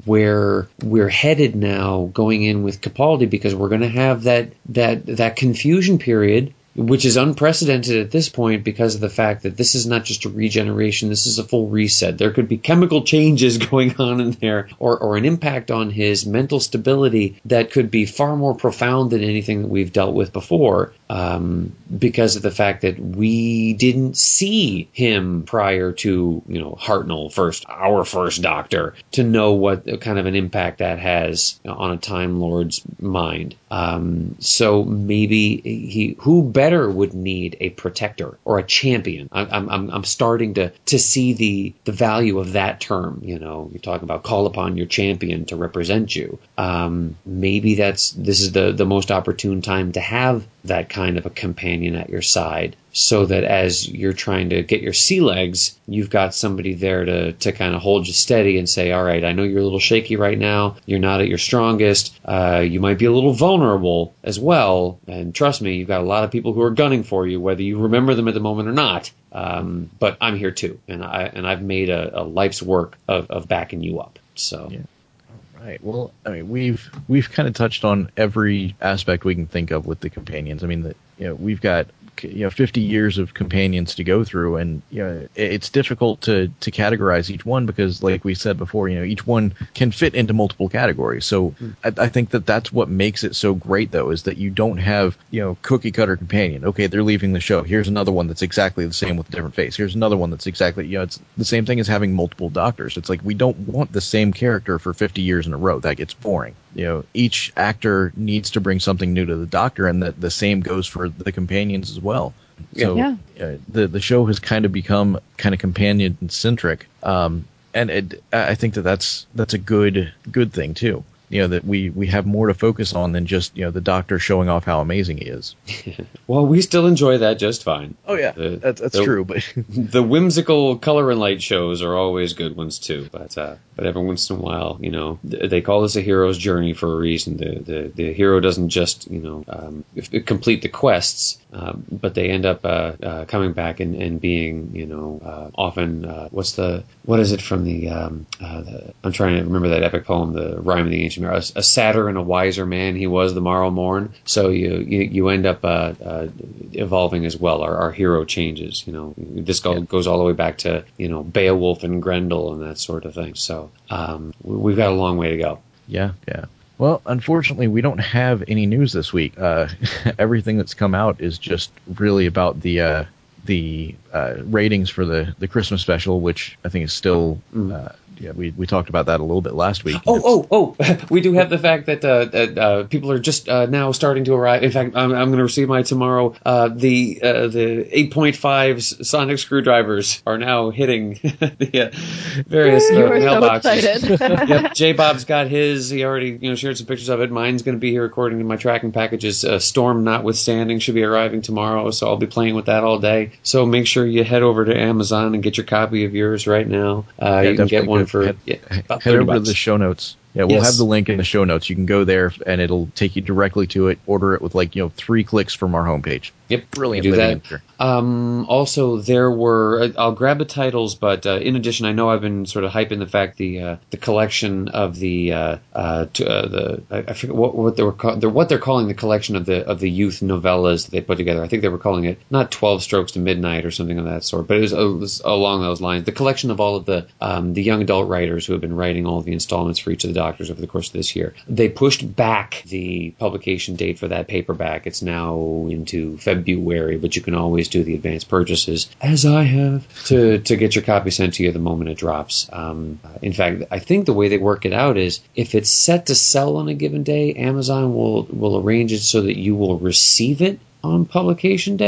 where we're headed now going in with Capaldi, because we're going to have that, that, that confusion period, which is unprecedented at this point because of the fact that this is not just a regeneration, this is a full reset. There could be chemical changes going on in there, or, or an impact on his mental stability that could be far more profound than anything that we've dealt with before, um, because of the fact that we didn't see him prior to, you know, Hartnell first, our first Doctor, to know what kind of an impact that has on a Time Lord's mind. Um, so maybe he, who better would need a protector or a champion. I'm, I'm, I'm starting to, to see the, the value of that term. You know, you talk about call upon your champion to represent you. Um, maybe that's, this is the, the most opportune time to have that kind of a companion at your side, so that as you're trying to get your sea legs, you've got somebody there to, to kind of hold you steady and say, all right, I know you're a little shaky right now. You're not at your strongest. Uh, you might be a little vulnerable as well. And trust me, you've got a lot of people who are gunning for you, whether you remember them at the moment or not. Um, but I'm here too. And I, and I've made a, a life's work of, of backing you up. So. Yeah. Right. Well, I mean, we've we've kind of touched on every aspect we can think of with the companions. I mean, that you know, we've got you know fifty years of companions to go through, and you know it's difficult to to categorize each one because, like we said before, you know each one can fit into multiple categories. So mm. I, I think that that's what makes it so great, though, is that you don't have you know cookie cutter companion. Okay, they're leaving the show. Here's another one that's exactly the same with a different face. Here's another one that's exactly you know it's the same thing as having multiple Doctors. It's like we don't want the same character for fifty years in a row. That gets boring. You know, each actor needs to bring something new to the Doctor, and that the same goes for the companions as well. So yeah. uh, the the show has kind of become kind of companion centric, um, and it, I think that that's that's a good good thing too. You know, that we, we have more to focus on than just, you know, the Doctor showing off how amazing he is. Well, we still enjoy that just fine. Oh, yeah, the, that's, that's the, true. But the whimsical color and light shows are always good ones, too. But uh, but every once in a while, you know, they call this a hero's journey for a reason. The the, the hero doesn't just, you know, um, complete the quests, um, but they end up uh, uh, coming back and, and being, you know, uh, often, uh, what's the, what is it from the, um, uh, the, I'm trying to remember that epic poem, The Rime of the Ancient Mirror. A, a sadder and a wiser man he was the morrow morn. So you you, you end up uh, uh, evolving as well. Our, our hero changes. You know, this go, yeah. goes all the way back to you know Beowulf and Grendel and that sort of thing. So um, we've got a long way to go. Yeah, yeah. Well, unfortunately, we don't have any news this week. Uh, everything that's come out is just really about the uh, the uh, ratings for the, the Christmas special, which I think is still. Mm. Uh, Yeah, we we talked about that a little bit last week. Oh, oh, oh! We do have the fact that uh, that uh, people are just uh, now starting to arrive. In fact, I'm, I'm going to receive mine tomorrow. Uh, the uh, the eight point five sonic screwdrivers are now hitting the uh, various uh, you were mailboxes. So excited. Yep, J Bob's got his. He already you know shared some pictures of it. Mine's going to be here according to my tracking packages. Uh, Storm notwithstanding, should be arriving tomorrow. So I'll be playing with that all day. So make sure you head over to Amazon and get your copy of yours right now. Uh, yeah, you can get one. For head, yeah, head over bucks. to the show notes. Yeah, we'll yes. have the link in the show notes. You can go there, and it'll take you directly to it. Order it with like you know three clicks from our homepage. Yep, brilliant. Do that. Um, also, there were. I'll grab the titles, but uh, in addition, I know I've been sort of hyping the fact the uh, the collection of the uh, uh, to, uh, the I, I forget what, what they were call, they're, what they're calling the collection of the of the youth novellas that they put together. I think they were calling it not twelve Strokes to Midnight or something of that sort, but it was, it was along those lines. The collection of all of the um, the young adult writers who have been writing all of the installments for each of the Doctors over the course of this year. They pushed back the publication date for that paperback. It's now into February, but you can always do the advanced purchases, as I have, to, to get your copy sent to you the moment it drops. Um, in fact, I think the way they work it out is if it's set to sell on a given day, Amazon will, will arrange it so that you will receive it on publication day.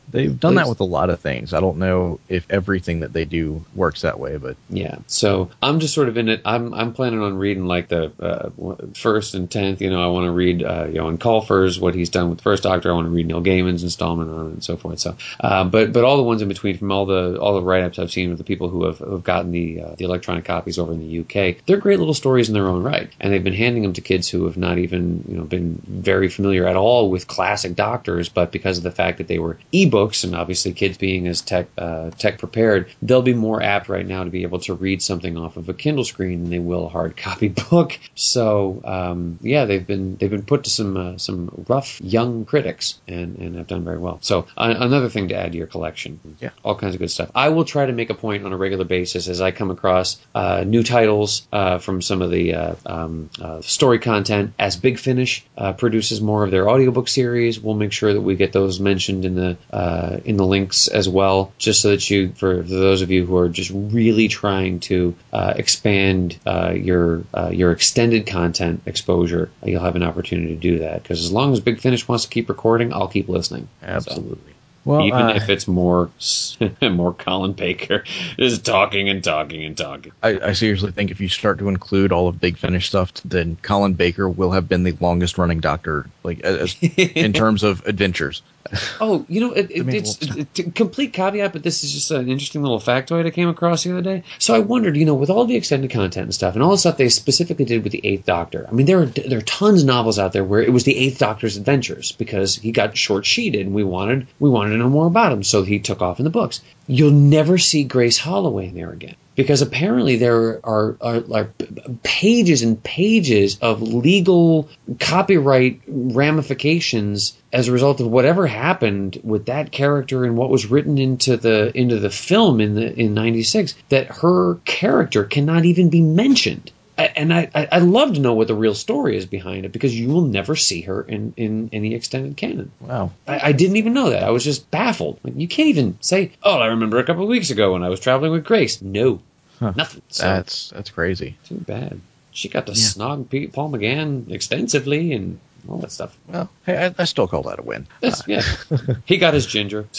They've done that Please. with a lot of things. I don't know if everything that they do works that way, but Yeah, so I'm just sort of in it. I'm I'm planning on reading like the uh, first and tenth. You know, I want to read uh, you know, in Colfer's what he's done with the First Doctor. I want to read Neil Gaiman's installment on it and so forth. So, uh, but but all the ones in between from all the all the write ups I've seen with the people who have, who have gotten the uh, the electronic copies over in the U K, they're great little stories in their own right, and they've been handing them to kids who have not even you know been very familiar at all with classic Doctors, but because of the fact that they were ebooks and obviously kids being as tech uh, tech prepared, they'll be more apt right now to be able to read something off of a Kindle screen than they will a hard copy book. So um, yeah, they've been they've been put to some uh, some rough young critics and and have done very well. So uh, another thing to add to your collection, yeah, all kinds of good stuff. I will try to make a point on a regular basis as I come across uh, new titles uh, from some of the uh, um, uh, story content. As Big Finish uh, produces more of their audiobook series, we'll make sure that we get those mentioned in the uh, in the links as well, just so that you, for, for those of you who are just really trying to uh, expand uh, your uh, your extended content exposure, you'll have an opportunity to do that. Because as long as Big Finish wants to keep recording, I'll keep listening. absolutely. So, Well, even uh, if it's more more Colin Baker is talking and talking and talking. I, I seriously think if you start to include all of Big Finish stuff, then Colin Baker will have been the longest running Doctor, like as, in terms of adventures. Oh, you know, it, I it, mean, it's well, it, it- complete caveat, but this is just an interesting little factoid I came across the other day. So I wondered, you know, with all the extended content and stuff, and all the stuff they specifically did with the Eighth Doctor. I mean, there are there are tons of novels out there where it was the Eighth Doctor's adventures because he got short sheeted, and we wanted we wanted to know more about him, so he took off in the books. You'll never see Grace Holloway in there again. Because apparently there are, are, are pages and pages of legal copyright ramifications as a result of whatever happened with that character and what was written into the into the film in the in ninety-six, that her character cannot even be mentioned. And I, I'd love to know what the real story is behind it, because you will never see her in, in any extended canon. Wow. I, I didn't even know that. I was just baffled. Like, you can't even say, oh, I remember a couple of weeks ago when I was traveling with Grace. No, Huh. nothing. So, That's that's crazy. too bad. She got to Yeah. snog Pete, Paul McGann extensively and all that stuff. Well, hey, I, I still call that a win. That's, yeah. He got his ginger.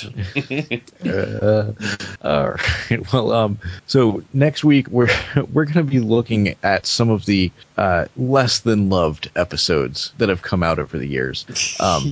Uh, all right. Well, um, so next week we're we're going to be looking at some of the uh, less than loved episodes that have come out over the years. Um,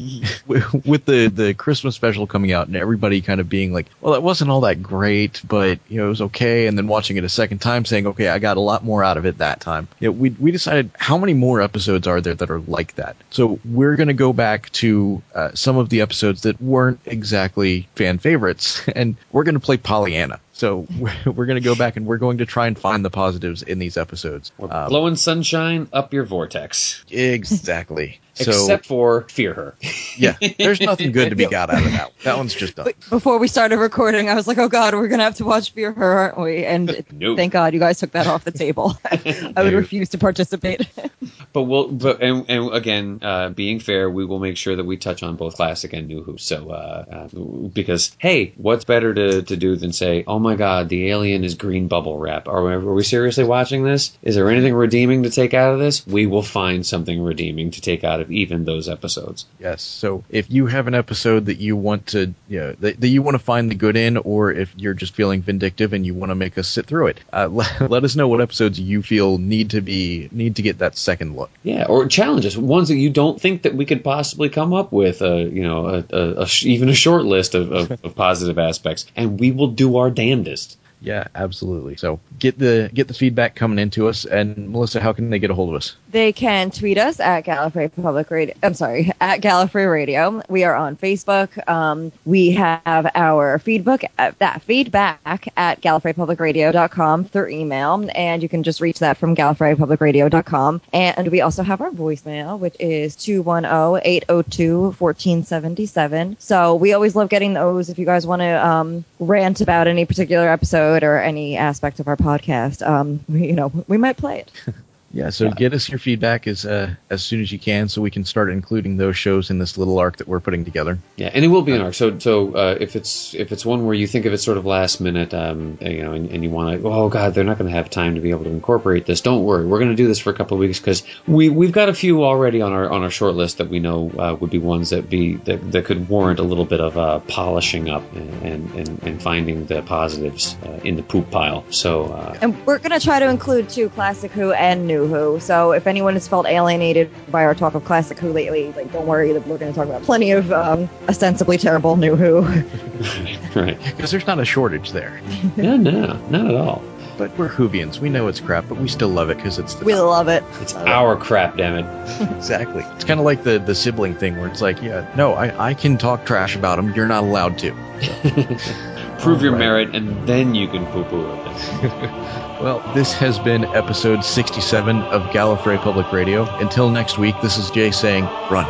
with the the Christmas special coming out and everybody kind of being like, well, it wasn't all that great, but you know, it was okay. And then watching it a second time, saying, okay, I got a lot more out of it that time. You know, we we decided how many more episodes are there that are like that. So we're going to go back to uh, some of the episodes that weren't exactly fan favorites, and we're going to play Pollyanna. So we're, we're going to go back and we're going to try and find the positives in these episodes. We're Um, blowing sunshine up your vortex. exactly. So, Except for Fear Her. yeah, there's nothing good to be got out of that. That one's just done. But before we started recording, I was like, oh God, we're going to have to watch Fear Her, aren't we? And No. thank God you guys took that off the table. I would No. refuse to participate. But we'll, but and, and again, uh, being fair, we will make sure that we touch on both classic and new Who. So, uh, uh, because hey, what's better to, to do than say, oh my God, the alien is green bubble wrap? Are we, are we seriously watching this? Is there anything redeeming to take out of this? We will find something redeeming to take out of even those episodes. Yes. So if you have an episode that you want to, you know, that, that you want to find the good in, or if you're just feeling vindictive and you want to make us sit through it, uh, let, let us know what episodes you feel need to be need to get that second look. Yeah, or challenges, ones that you don't think that we could possibly come up with, uh, you know, a, a, a, even a short list of, of, of positive aspects, and we will do our damnedest. Yeah, absolutely. So get the get the feedback coming into us. And Melissa, how can they get a hold of us? They can tweet us at Gallifrey Public Radio. I'm sorry, at Gallifrey Radio. We are on Facebook. Um, we have our feedback, uh, that feedback at gallifrey public radio dot com through email, and you can just reach that from gallifrey public radio dot com. And we also have our voicemail, which is two one zero, eight zero two, one four seven seven. So we always love getting those. If you guys want to um, rant about any particular episode or any aspect of our podcast, um, we, you know, we might play it. Yeah, so Yeah. get us your feedback as uh, as soon as you can, so we can start including those shows in this little arc that we're putting together. Yeah, and it will be an arc. So, so uh, if it's if it's one where you think of it sort of last minute, um, you know, and, and you want to, oh God, they're not going to have time to be able to incorporate this. Don't worry, we're going to do this for a couple of weeks because we we've got a few already on our on our short list that we know uh, would be ones that be that, that could warrant a little bit of uh, polishing up and and, and finding the positives uh, in the poop pile. So, uh, And we're going to try to include two Classic Who and New Who. So if anyone has felt alienated by our talk of Classic Who lately, like don't worry, that we're going to talk about plenty of um, ostensibly terrible New Who. right? Because there's not a shortage there. Yeah, no, not at all. But we're Whovians. We know it's crap, but we still love it because it's the We love it. It's our crap, damn it. Exactly. It's kind of like the, the sibling thing where it's like, yeah, no, I, I can talk trash about them. You're not allowed to. Prove your All right. merit, and then you can poo-poo it. Well, this has been episode sixty-seven of Gallifrey Public Radio. Until next week, this is Jay saying, run.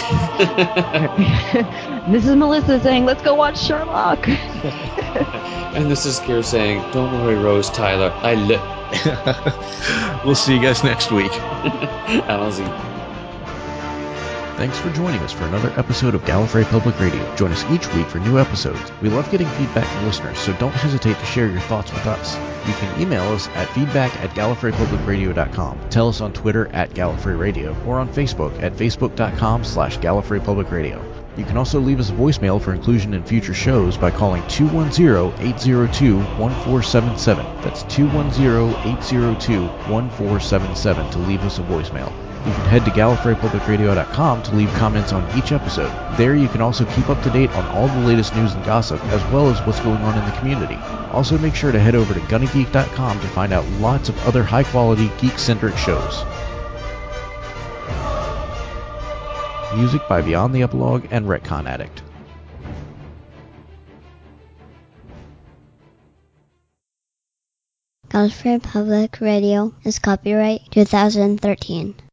This is Melissa saying, let's go watch Sherlock. And this is Keir saying, don't worry, Rose Tyler, I lit. We'll see you guys next week. I'll see. Thanks for joining us for another episode of Gallifrey Public Radio. Join us each week for new episodes. We love getting feedback from listeners, so don't hesitate to share your thoughts with us. You can email us at feedback at gallifrey public radio dot com. Tell us on Twitter at Gallifrey Radio or on Facebook at facebook.com slash Gallifrey Public Radio. You can also leave us a voicemail for inclusion in future shows by calling two one zero, eight zero two, one four seven seven. That's two one zero, eight zero two, one four seven seven to leave us a voicemail. You can head to gallifrey public radio dot com to leave comments on each episode. There you can also keep up to date on all the latest news and gossip, as well as what's going on in the community. Also make sure to head over to gunna geek dot com to find out lots of other high-quality, geek-centric shows. Music by Beyond the Epilogue and Retcon Addict. Gallifrey Public Radio is copyright two thousand thirteen.